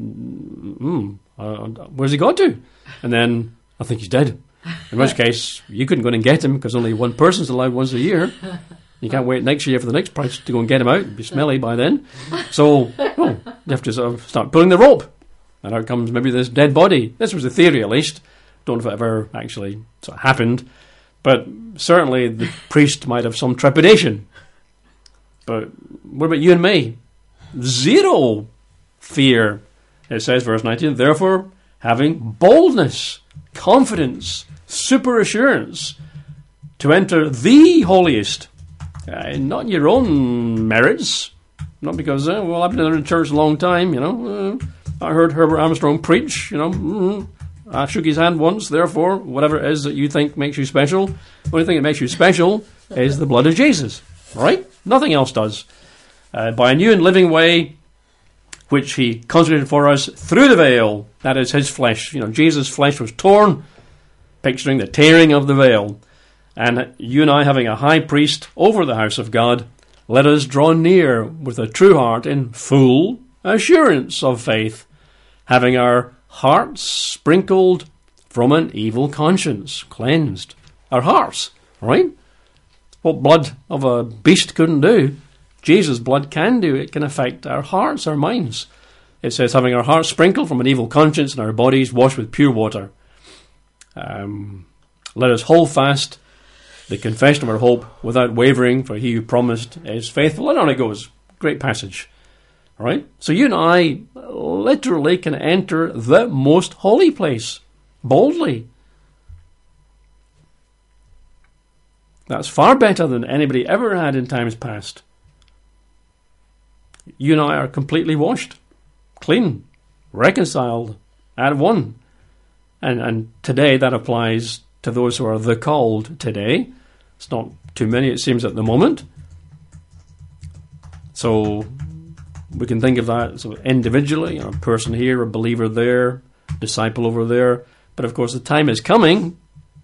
mm, uh, where's he got to? And then I think he's dead. In which case, you couldn't go in and get him because only one person's allowed once a year. You can't wait next year for the next priest to go and get him out. It'd be smelly by then. So, oh, you have to sort of start pulling the rope. And out comes maybe this dead body. This was the theory, at least. Don't know if it ever actually sort of happened. But certainly the priest might have some trepidation. But what about you and me? Zero fear. It says, verse nineteen, therefore, having boldness, confidence, super assurance, to enter the holiest, uh, not your own merits, not because, uh, well, I've been in church a long time, you know, uh, I heard Herbert Armstrong preach, you know, mm, I shook his hand once, therefore, whatever it is that you think makes you special, the only thing that makes you special is the blood of Jesus, right? Nothing else does. Uh, by a new and living way, which he consecrated for us through the veil, that is his flesh. You know, Jesus' flesh was torn, picturing the tearing of the veil. And you and I, having a high priest over the house of God, let us draw near with a true heart in full assurance of faith, having our hearts sprinkled from an evil conscience, cleansed. Our hearts, right? What blood of a beast couldn't do, Jesus' blood can do. It can affect our hearts, our minds. It says, having our hearts sprinkled from an evil conscience and our bodies washed with pure water. Um, let us hold fast the confession of our hope without wavering, for he who promised is faithful. And on it goes. Great passage. All right? So you and I literally can enter the most holy place boldly. That's far better than anybody ever had in times past. You and I are completely washed, clean, reconciled, at one. And and today that applies to those who are the called today. It's not too many, it seems, at the moment. So we can think of that sort of individually, a person here, a believer there, disciple over there. But of course the time is coming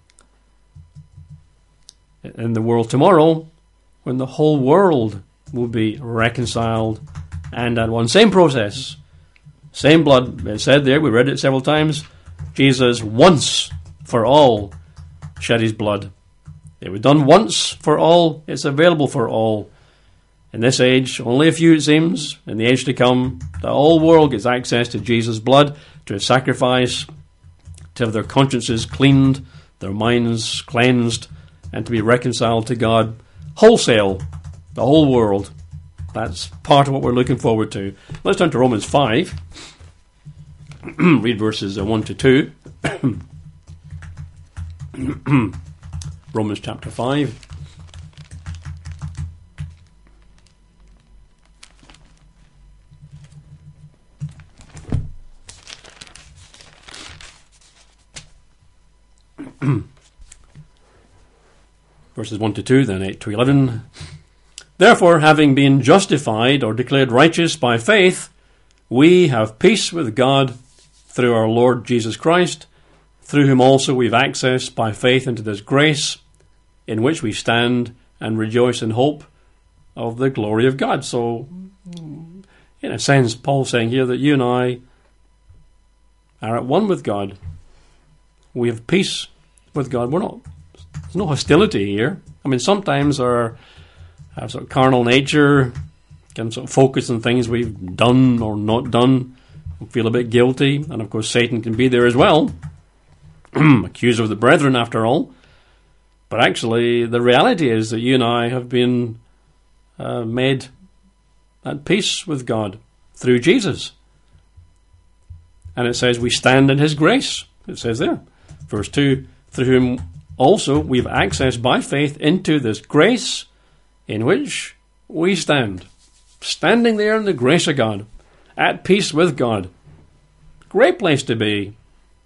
in the world tomorrow when the whole world will be reconciled and at one. Same process, same blood. It said there, we read it several times, Jesus once for all shed his blood. It was done once for all. It's available for all. In this age, only a few, it seems. In the age to come, the whole world gets access to Jesus' blood, to his sacrifice, to have their consciences cleaned, their minds cleansed, and to be reconciled to God wholesale, the whole world. That's part of what we're looking forward to. Let's turn to Romans five. Read verses one to two. Romans chapter five. Verses one to two, then eight to eleven. Therefore, having been justified or declared righteous by faith, we have peace with God through our Lord Jesus Christ, through whom also we have access by faith into this grace in which we stand and rejoice in hope of the glory of God. So, in a sense, Paul's saying here that you and I are at one with God. We have peace with God. We're not, there's no hostility here. I mean, sometimes our, our sort of carnal nature can sort of focus on things we've done or not done, and feel a bit guilty, and of course Satan can be there as well. Accuser of the brethren, after all. But actually, the reality is that you and I have been uh, made at peace with God through Jesus. And it says we stand in his grace. It says there, verse two, through whom also we have access by faith into this grace in which we stand. Standing there in the grace of God, at peace with God. Great place to be.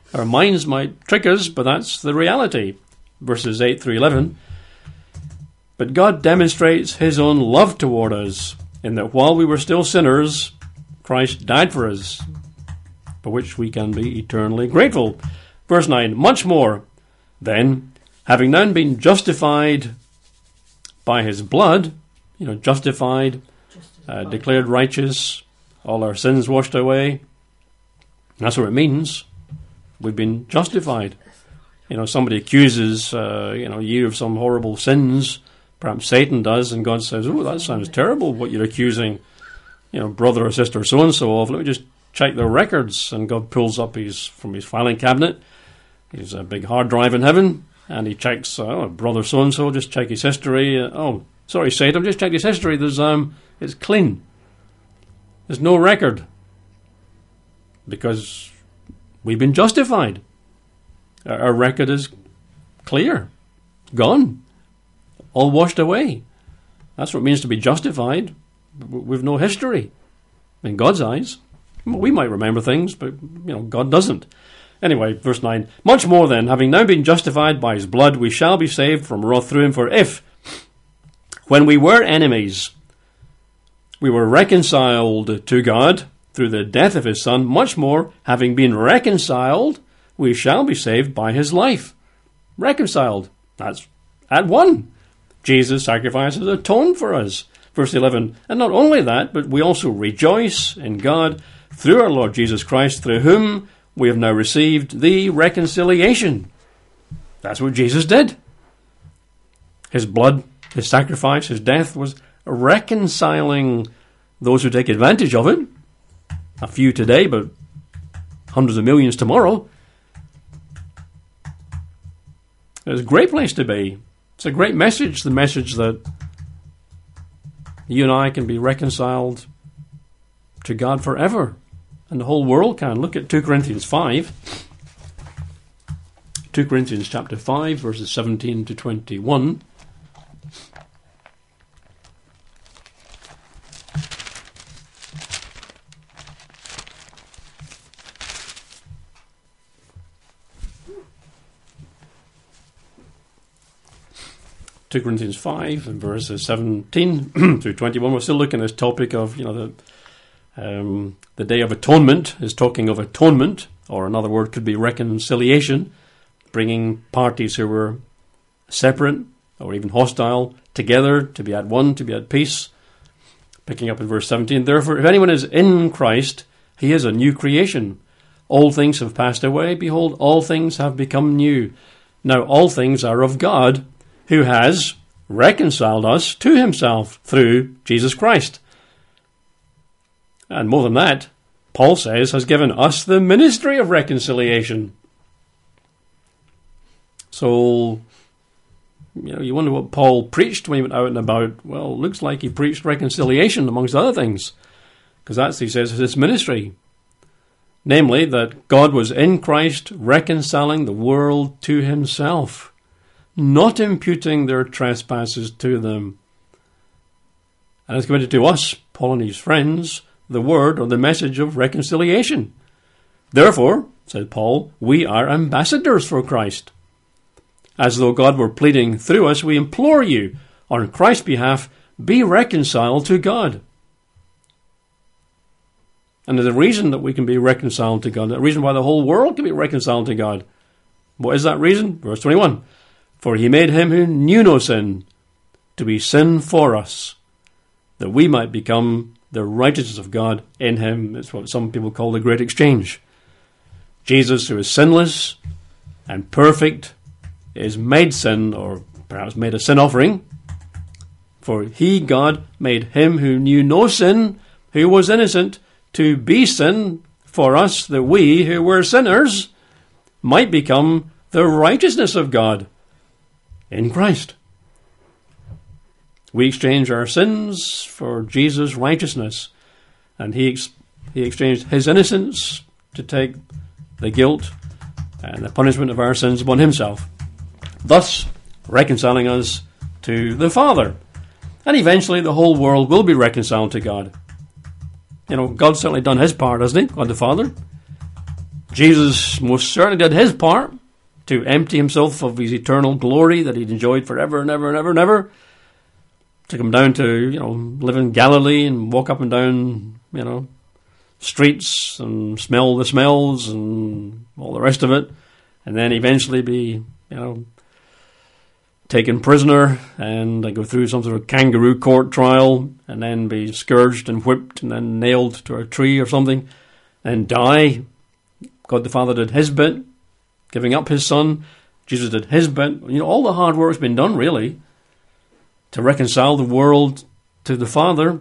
Our minds might trick us, but that's the reality. Verses eight through eleven. But God demonstrates his own love toward us, in that while we were still sinners, Christ died for us, for which we can be eternally grateful. Verse nine, much more, then, having now been justified by his blood, you know, justified, uh, declared righteous, all our sins washed away. That's what it means. We've been justified. You know, somebody accuses, uh, you know, you of some horrible sins. Perhaps Satan does, and God says, oh, that sounds terrible, what you're accusing, you know, brother or sister so-and-so of. Let me just check their records. And God pulls up his from his filing cabinet. He's a big hard drive in heaven, and he checks, oh, brother so-and-so, just check his history. Uh, oh, sorry, Satan, just check his history. There's um, It's clean. There's no record. Because we've been justified. Our, our record is clear. Gone. All washed away. That's what it means to be justified. We've no history in God's eyes. We might remember things, but you know God doesn't. Anyway, verse nine. Much more then, having now been justified by his blood, we shall be saved from wrath through him. For if, when we were enemies, we were reconciled to God through the death of his Son, much more, having been reconciled, we shall be saved by his life. Reconciled. That's at one. Jesus' sacrifice has atoned for us. Verse eleven, and not only that, but we also rejoice in God through our Lord Jesus Christ, through whom we have now received the reconciliation. That's what Jesus did. His blood, his sacrifice, his death was reconciling those who take advantage of it. A few today, but hundreds of millions tomorrow. It's a great place to be. It's a great message, the message that you and I can be reconciled to God forever. And the whole world can. Look at two Corinthians five. two Corinthians chapter five, verses seventeen to twenty-one. two Corinthians five and verses seventeen through twenty-one. We're still looking at this topic of, you know, the um, the Day of Atonement is talking of atonement, or another word could be reconciliation, bringing parties who were separate or even hostile together to be at one, to be at peace. Picking up in verse seventeen, therefore, if anyone is in Christ, he is a new creation. All things have passed away. Behold, all things have become new. Now all things are of God, who has reconciled us to himself through Jesus Christ. And more than that, Paul says, has given us the ministry of reconciliation. So, you know, you wonder what Paul preached when he went out and about. Well, it looks like he preached reconciliation, amongst other things, because that's, he says, his ministry. Namely, that God was in Christ reconciling the world to himself, not imputing their trespasses to them. And it's committed to us, Paul and his friends, the word or the message of reconciliation. Therefore, said Paul, we are ambassadors for Christ. As though God were pleading through us, we implore you, on Christ's behalf, be reconciled to God. And there's a reason that we can be reconciled to God, the reason why the whole world can be reconciled to God. What is that reason? Verse twenty-one. For he made him who knew no sin to be sin for us, that we might become the righteousness of God in him. It's what some people call the great exchange. Jesus, who is sinless and perfect, is made sin, or perhaps made a sin offering. For he, God, made him who knew no sin, who was innocent, to be sin for us, that we, who were sinners, might become the righteousness of God in Christ. We exchange our sins for Jesus' righteousness, and he ex- he exchanged his innocence to take the guilt and the punishment of our sins upon himself, thus reconciling us to the Father. And eventually the whole world will be reconciled to God. You know, God's certainly done his part, hasn't he? God the Father. Jesus most certainly did his part to empty himself of his eternal glory that he'd enjoyed forever and ever and ever and ever. Took him down to, you know, live in Galilee and walk up and down, you know, streets and smell the smells and all the rest of it. And then eventually be, you know, taken prisoner and go through some sort of kangaroo court trial and then be scourged and whipped and then nailed to a tree or something and die. God the Father did his bit, giving up his Son. Jesus did his bit. You know, all the hard work's been done, really, to reconcile the world to the Father.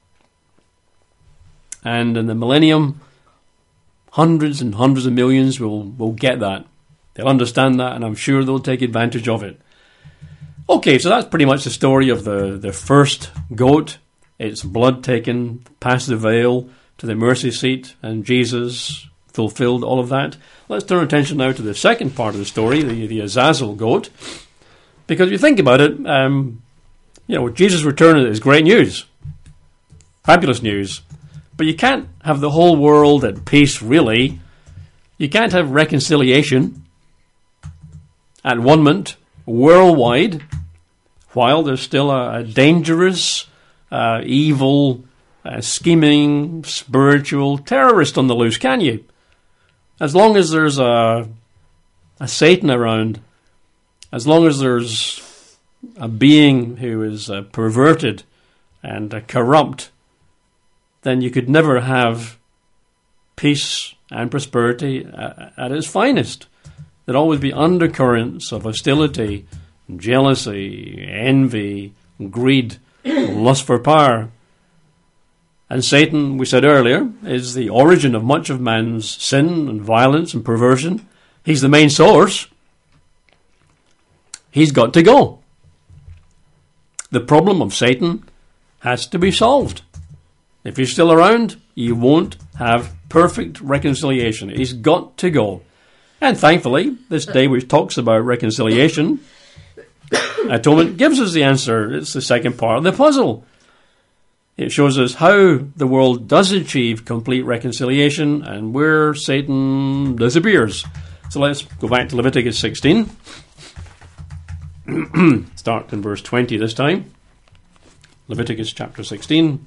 And in the millennium, hundreds and hundreds of millions will, will get that. They'll understand that, and I'm sure they'll take advantage of it. Okay, so that's pretty much the story of the, the first goat. Its blood taken past the veil to the mercy seat, and Jesus fulfilled all of that. Let's turn our attention now to the second part of the story, the, the Azazel goat. Because if you think about it, um, you know, Jesus' return is great news. Fabulous news. But you can't have the whole world at peace, really. You can't have reconciliation at one moment, worldwide, while there's still a, a dangerous, uh, evil, uh, scheming, spiritual terrorist on the loose, can you? As long as there's a, a Satan around, as long as there's a being who is uh, perverted and uh, corrupt, then you could never have peace and prosperity uh, at its finest. There'd always be undercurrents of hostility, jealousy, envy, greed, lust for power. And Satan, we said earlier, is the origin of much of man's sin and violence and perversion. He's the main source. He's got to go. The problem of Satan has to be solved. If he's still around, you won't have perfect reconciliation. He's got to go. And thankfully, this day which talks about reconciliation, atonement, gives us the answer. It's the second part of the puzzle. It shows us how the world does achieve complete reconciliation and where Satan disappears. So let's go back to Leviticus sixteen. Start in verse twenty this time. Leviticus chapter sixteen.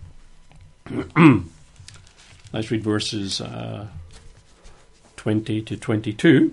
Let's read verses uh, twenty to twenty-two.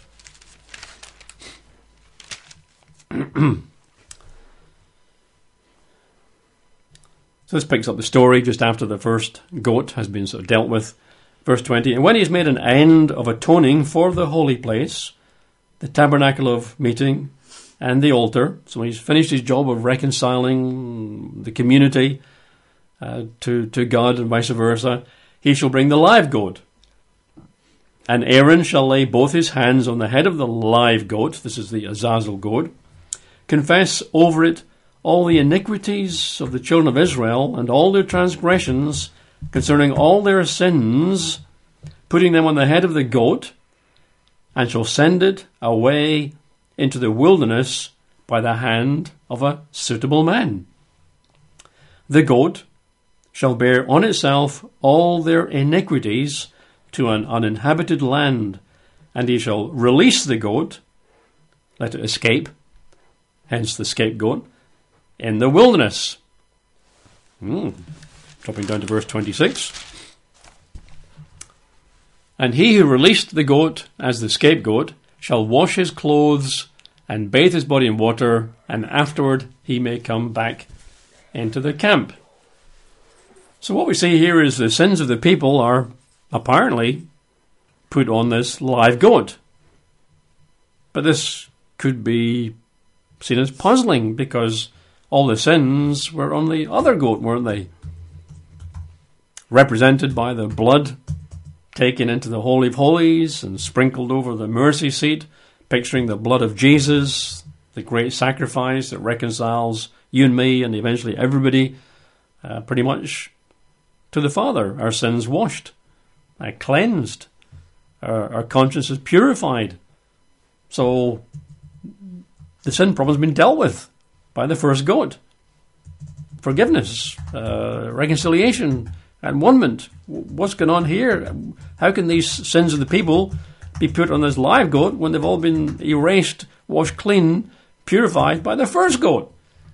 So this picks up the story just after the first goat has been sort of dealt with. Verse twenty, and when he has made an end of atoning for the holy place, the tabernacle of meeting, and the altar, so he's finished his job of reconciling the community uh, to, to God and vice versa, he shall bring the live goat. And Aaron shall lay both his hands on the head of the live goat, this is the Azazel goat, confess over it all the iniquities of the children of Israel and all their transgressions concerning all their sins, putting them on the head of the goat, and shall send it away into the wilderness by the hand of a suitable man. The goat shall bear on itself all their iniquities to an uninhabited land, and he shall release the goat, let it escape, hence the scapegoat, in the wilderness. Hmm. Dropping down to verse twenty-six. And he who released the goat as the scapegoat shall wash his clothes and bathe his body in water, and afterward he may come back into the camp. So what we see here is the sins of the people are apparently put on this live goat. But this could be seen as puzzling because all the sins were on the other goat, weren't they? Represented by the blood taken into the Holy of Holies and sprinkled over the mercy seat, picturing the blood of Jesus, the great sacrifice that reconciles you and me and eventually everybody uh, pretty much to the Father. Our sins washed, uh, cleansed, our, our conscience is purified. So the sin problem has been dealt with by the first goat. Forgiveness, uh, reconciliation, and wonderment. What's going on here? How can these sins of the people be put on this live goat when they've all been erased, washed clean, purified by the first goat?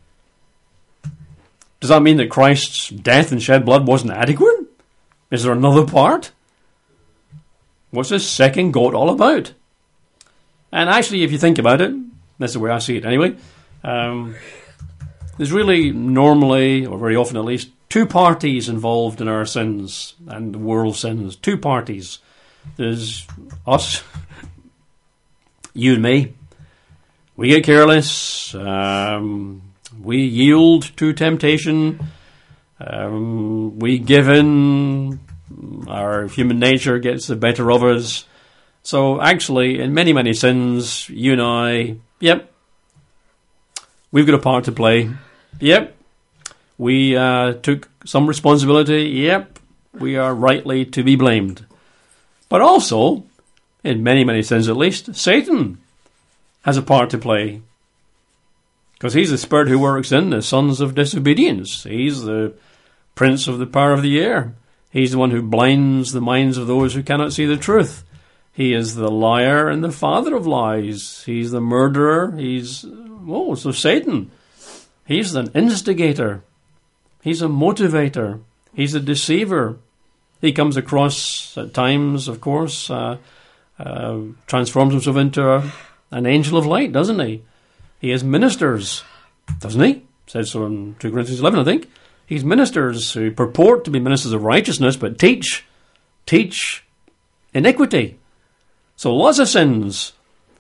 Does that mean that Christ's death and shed blood wasn't adequate? Is there another part? What's this second goat all about? And actually, if you think about it, that's the way I see it anyway, um, there's really normally, or very often at least, two parties involved in our sins and the world's sins. Two parties. There's us, you and me. We get careless. Um, we yield to temptation. Um, we give in. Our human nature gets the better of us. So actually, in many, many sins, you and I, yep, we've got a part to play. Yep, we uh, took some responsibility. Yep, we are rightly to be blamed. But also, in many, many sins at least, Satan has a part to play. Because he's the spirit who works in the sons of disobedience. He's the prince of the power of the air. He's the one who blinds the minds of those who cannot see the truth. He is the liar and the father of lies. He's the murderer. He's, oh, so Satan. He's an instigator. He's a motivator. He's a deceiver. He comes across at times, of course, uh, uh, transforms himself into a, an angel of light, doesn't he? He has ministers, doesn't he? Says so in two Corinthians eleven, I think. He's ministers who purport to be ministers of righteousness, but teach, teach iniquity. So lots of sins.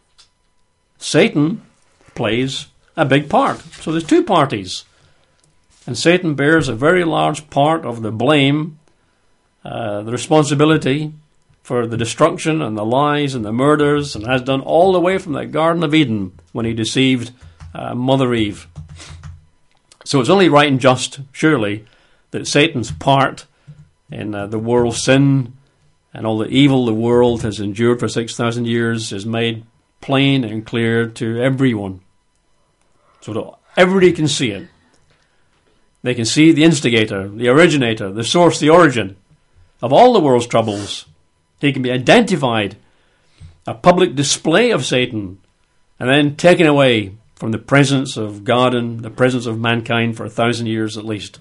Satan plays a big part. So there's two parties. And Satan bears a very large part of the blame, uh, the responsibility for the destruction and the lies and the murders, and has done all the way from the Garden of Eden when he deceived uh, Mother Eve. So it's only right and just, surely, that Satan's part in uh, the world's sin and all the evil the world has endured for six thousand years is made plain and clear to everyone. So that everybody can see it. They can see the instigator, the originator, the source, the origin of all the world's troubles. He can be identified, a public display of Satan, and then taken away from the presence of God and the presence of mankind for a thousand years at least.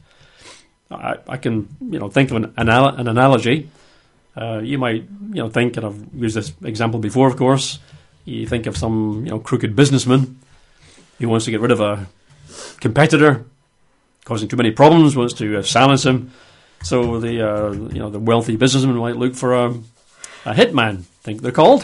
I, I can, you know, think of an, anal- an analogy. Uh, you might, you know, think, and I've used this example before, of course. You think of some, you know, crooked businessman who wants to get rid of a competitor, causing too many problems, wants to uh, silence him. So the, uh, you know, the wealthy businessman might look for a, a hitman, I think they're called.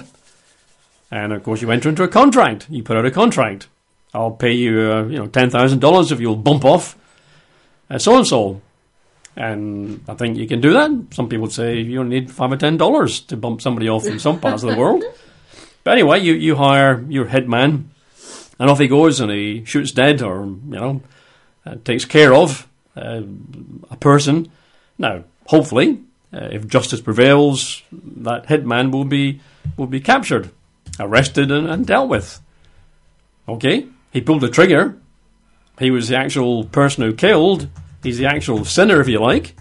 And of course, you enter into a contract. You put out a contract. I'll pay you, uh, you know, ten thousand dollars if you'll bump off uh, so and so. And I think you can do that. Some people say you only need five or ten dollars to bump somebody off in some parts of the world. But anyway, you, you hire your hitman, and off he goes, and he shoots dead, or you know, uh, takes care of uh, a person. Now, hopefully, uh, if justice prevails, that hitman will be will be captured, arrested, and, and dealt with. Okay, he pulled the trigger. He was the actual person who killed. He's the actual sinner, if you like.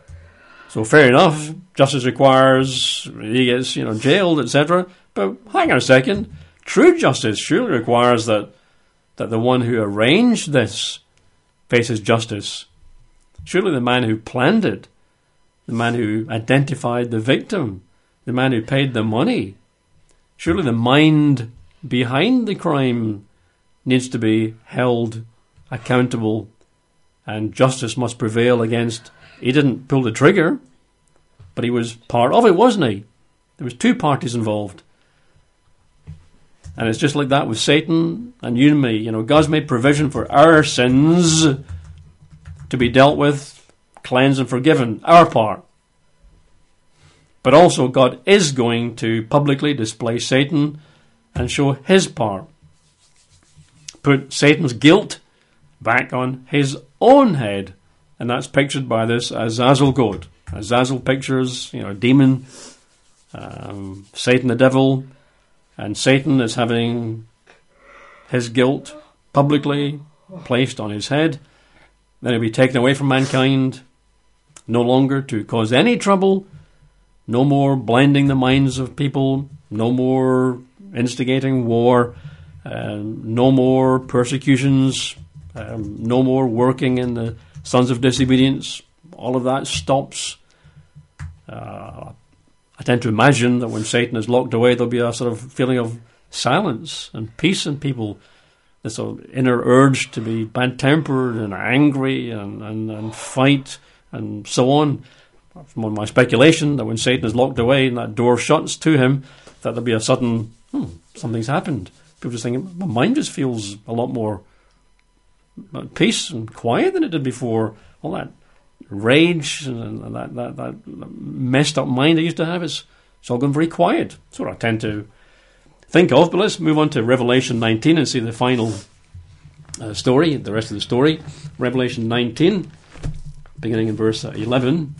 So fair enough. Justice requires he gets, you know, jailed, et cetera. But hang on a second. True justice surely requires that that the one who arranged this faces justice. Surely the man who planned it, the man who identified the victim, the man who paid the money, surely the mind behind the crime needs to be held accountable, and justice must prevail against. He didn't pull the trigger, but he was part of it, wasn't he? There was two parties involved. And it's just like that with Satan and you and me. You know, God's made provision for our sins to be dealt with, cleansed and forgiven, our part. But also God is going to publicly display Satan and show his part. Put Satan's guilt back on his own head. And that's pictured by this Azazel goat. Azazel pictures, you know, a demon, um, Satan the devil, and Satan is having his guilt publicly placed on his head. Then he'll be taken away from mankind, no longer to cause any trouble, no more blinding the minds of people, no more instigating war, um, no more persecutions, um, no more working in the sons of disobedience. All of that stops. Uh, I tend to imagine that when Satan is locked away, there'll be a sort of feeling of silence and peace in people. This sort of inner urge to be bad-tempered and angry and, and, and fight and so on. From my speculation, that when Satan is locked away and that door shuts to him, that there'll be a sudden, hmm, something's happened. People just thinking, my mind just feels a lot more at peace and quiet than it did before. All that rage and that, that, that messed up mind I used to have, it's, it's all gone very quiet. That's what I tend to think of. But let's move on to Revelation nineteen and see the final uh, story, the rest of the story. Revelation nineteen, beginning in verse eleven.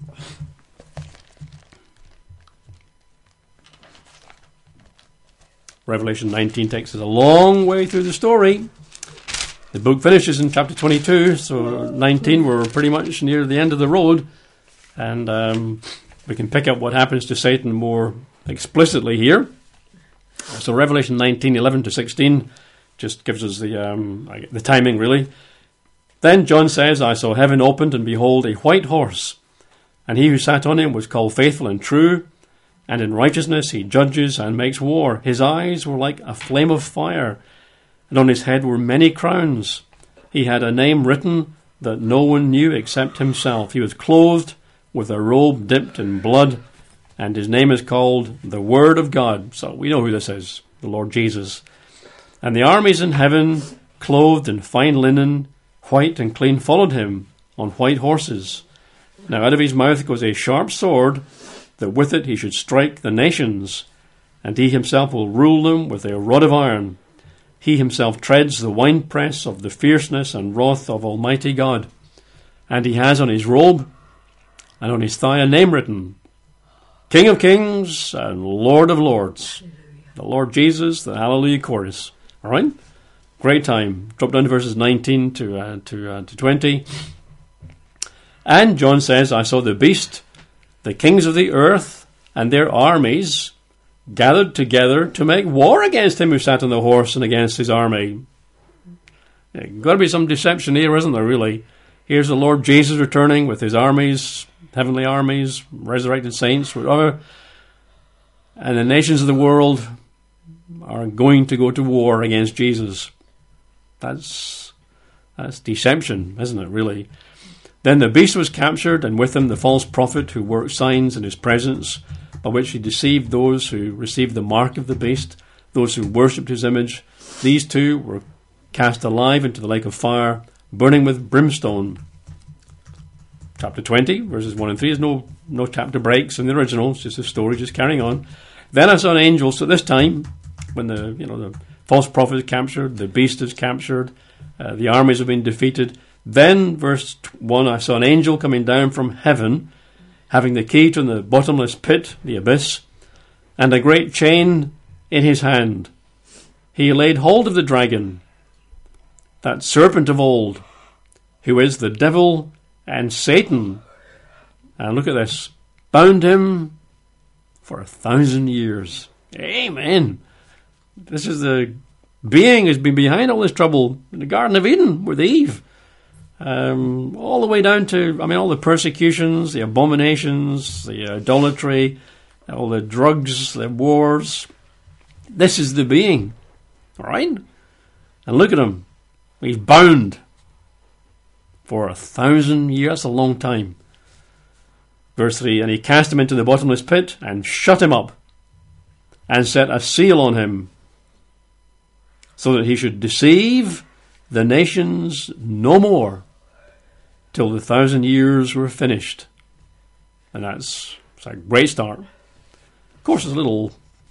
Revelation nineteen takes us a long way through the story. The book finishes in chapter twenty-two, so nineteen we're pretty much near the end of the road, and um, we can pick up what happens to Satan more explicitly here. So Revelation nineteen, eleven to sixteen just gives us the um, the timing really. Then John says, I saw heaven opened, and behold a white horse, and he who sat on him was called Faithful and True, and in righteousness he judges and makes war. His eyes were like a flame of fire, and on his head were many crowns. He had a name written that no one knew except himself. He was clothed with a robe dipped in blood, and his name is called the Word of God. So we know who this is, the Lord Jesus. And the armies in heaven, clothed in fine linen, white and clean, followed him on white horses. Now out of his mouth goes a sharp sword, that with it he should strike the nations, and he himself will rule them with a rod of iron. He himself treads the winepress of the fierceness and wrath of Almighty God. And he has on his robe and on his thigh a name written, King of Kings and Lord of Lords. The Lord Jesus, the Hallelujah chorus. All right? Great time. Drop down to verses nineteen to, uh, to, uh, to twenty. And John says, I saw the beast, the kings of the earth, and their armies gathered together to make war against him who sat on the horse and against his army. Yeah, got to be some deception here, isn't there, really? Here's the Lord Jesus returning with his armies, heavenly armies, resurrected saints, whatever, and the nations of the world are going to go to war against Jesus. That's, that's deception, isn't it, really? Then the beast was captured, and with him the false prophet who worked signs in his presence, by which he deceived those who received the mark of the beast, those who worshipped his image. These two were cast alive into the lake of fire, burning with brimstone. Chapter twenty, verses one and three. There's no, no chapter breaks in the original. It's just a story just carrying on. Then I saw an angel. So this time, when the you know the false prophet is captured, the beast is captured, uh, the armies have been defeated. Then, verse one, I saw an angel coming down from heaven, having the key to the bottomless pit, the abyss, and a great chain in his hand. He laid hold of the dragon, that serpent of old, who is the devil and Satan. And look at this. Bound him for a thousand years. Amen. This is the being who's been behind all this trouble in the Garden of Eden with Eve. Um, all the way down to, I mean, all the persecutions, the abominations, the idolatry, all the drugs, the wars. This is the being. All right? And look at him. He's bound for a thousand years. That's a long time. Verse three, and he cast him into the bottomless pit and shut him up and set a seal on him so that he should deceive the nations no more till the thousand years were finished. And that's, that's a great start. Of course, there's a little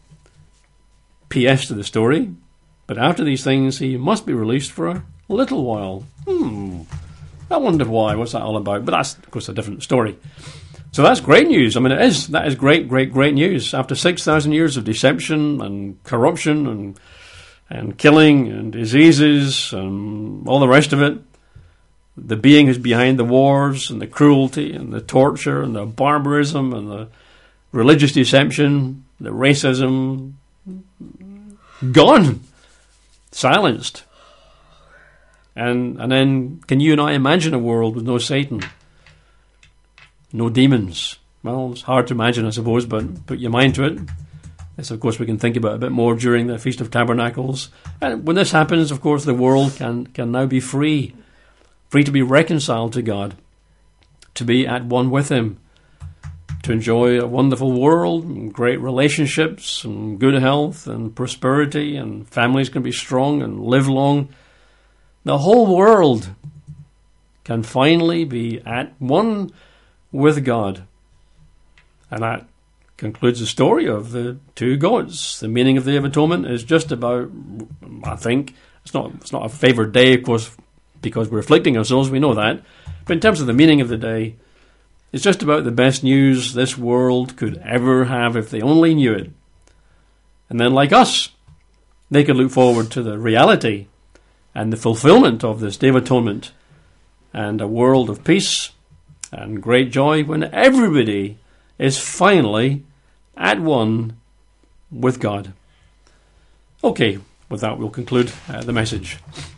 P S to the story. But after these things, he must be released for a little while. Hmm. I wonder why. What's that all about? But that's, of course, a different story. So that's great news. I mean, it is. That is great, great, great news. After six thousand years of deception and corruption and and killing and diseases and all the rest of it, the being who's behind the wars and the cruelty and the torture and the barbarism and the religious deception, the racism, gone, silenced. And and then can you and I imagine a world with no Satan, no demons? Well, it's hard to imagine, I suppose, but put your mind to it. This, of course, we can think about a bit more during the Feast of Tabernacles. And when this happens, of course, the world can, can now be free, free to be reconciled to God, to be at one with Him, to enjoy a wonderful world, and great relationships, and good health, and prosperity, and families can be strong and live long. The whole world can finally be at one with God. And that concludes the story of the two goats. The meaning of the Day of Atonement is just about, I think, it's not it's not a favoured day, of course, because we're afflicting ourselves, we know that. But in terms of the meaning of the day, it's just about the best news this world could ever have if they only knew it. And then, like us, they could look forward to the reality and the fulfillment of this Day of Atonement and a world of peace and great joy when everybody is finally at one with God. Okay, with that we'll conclude uh, the message.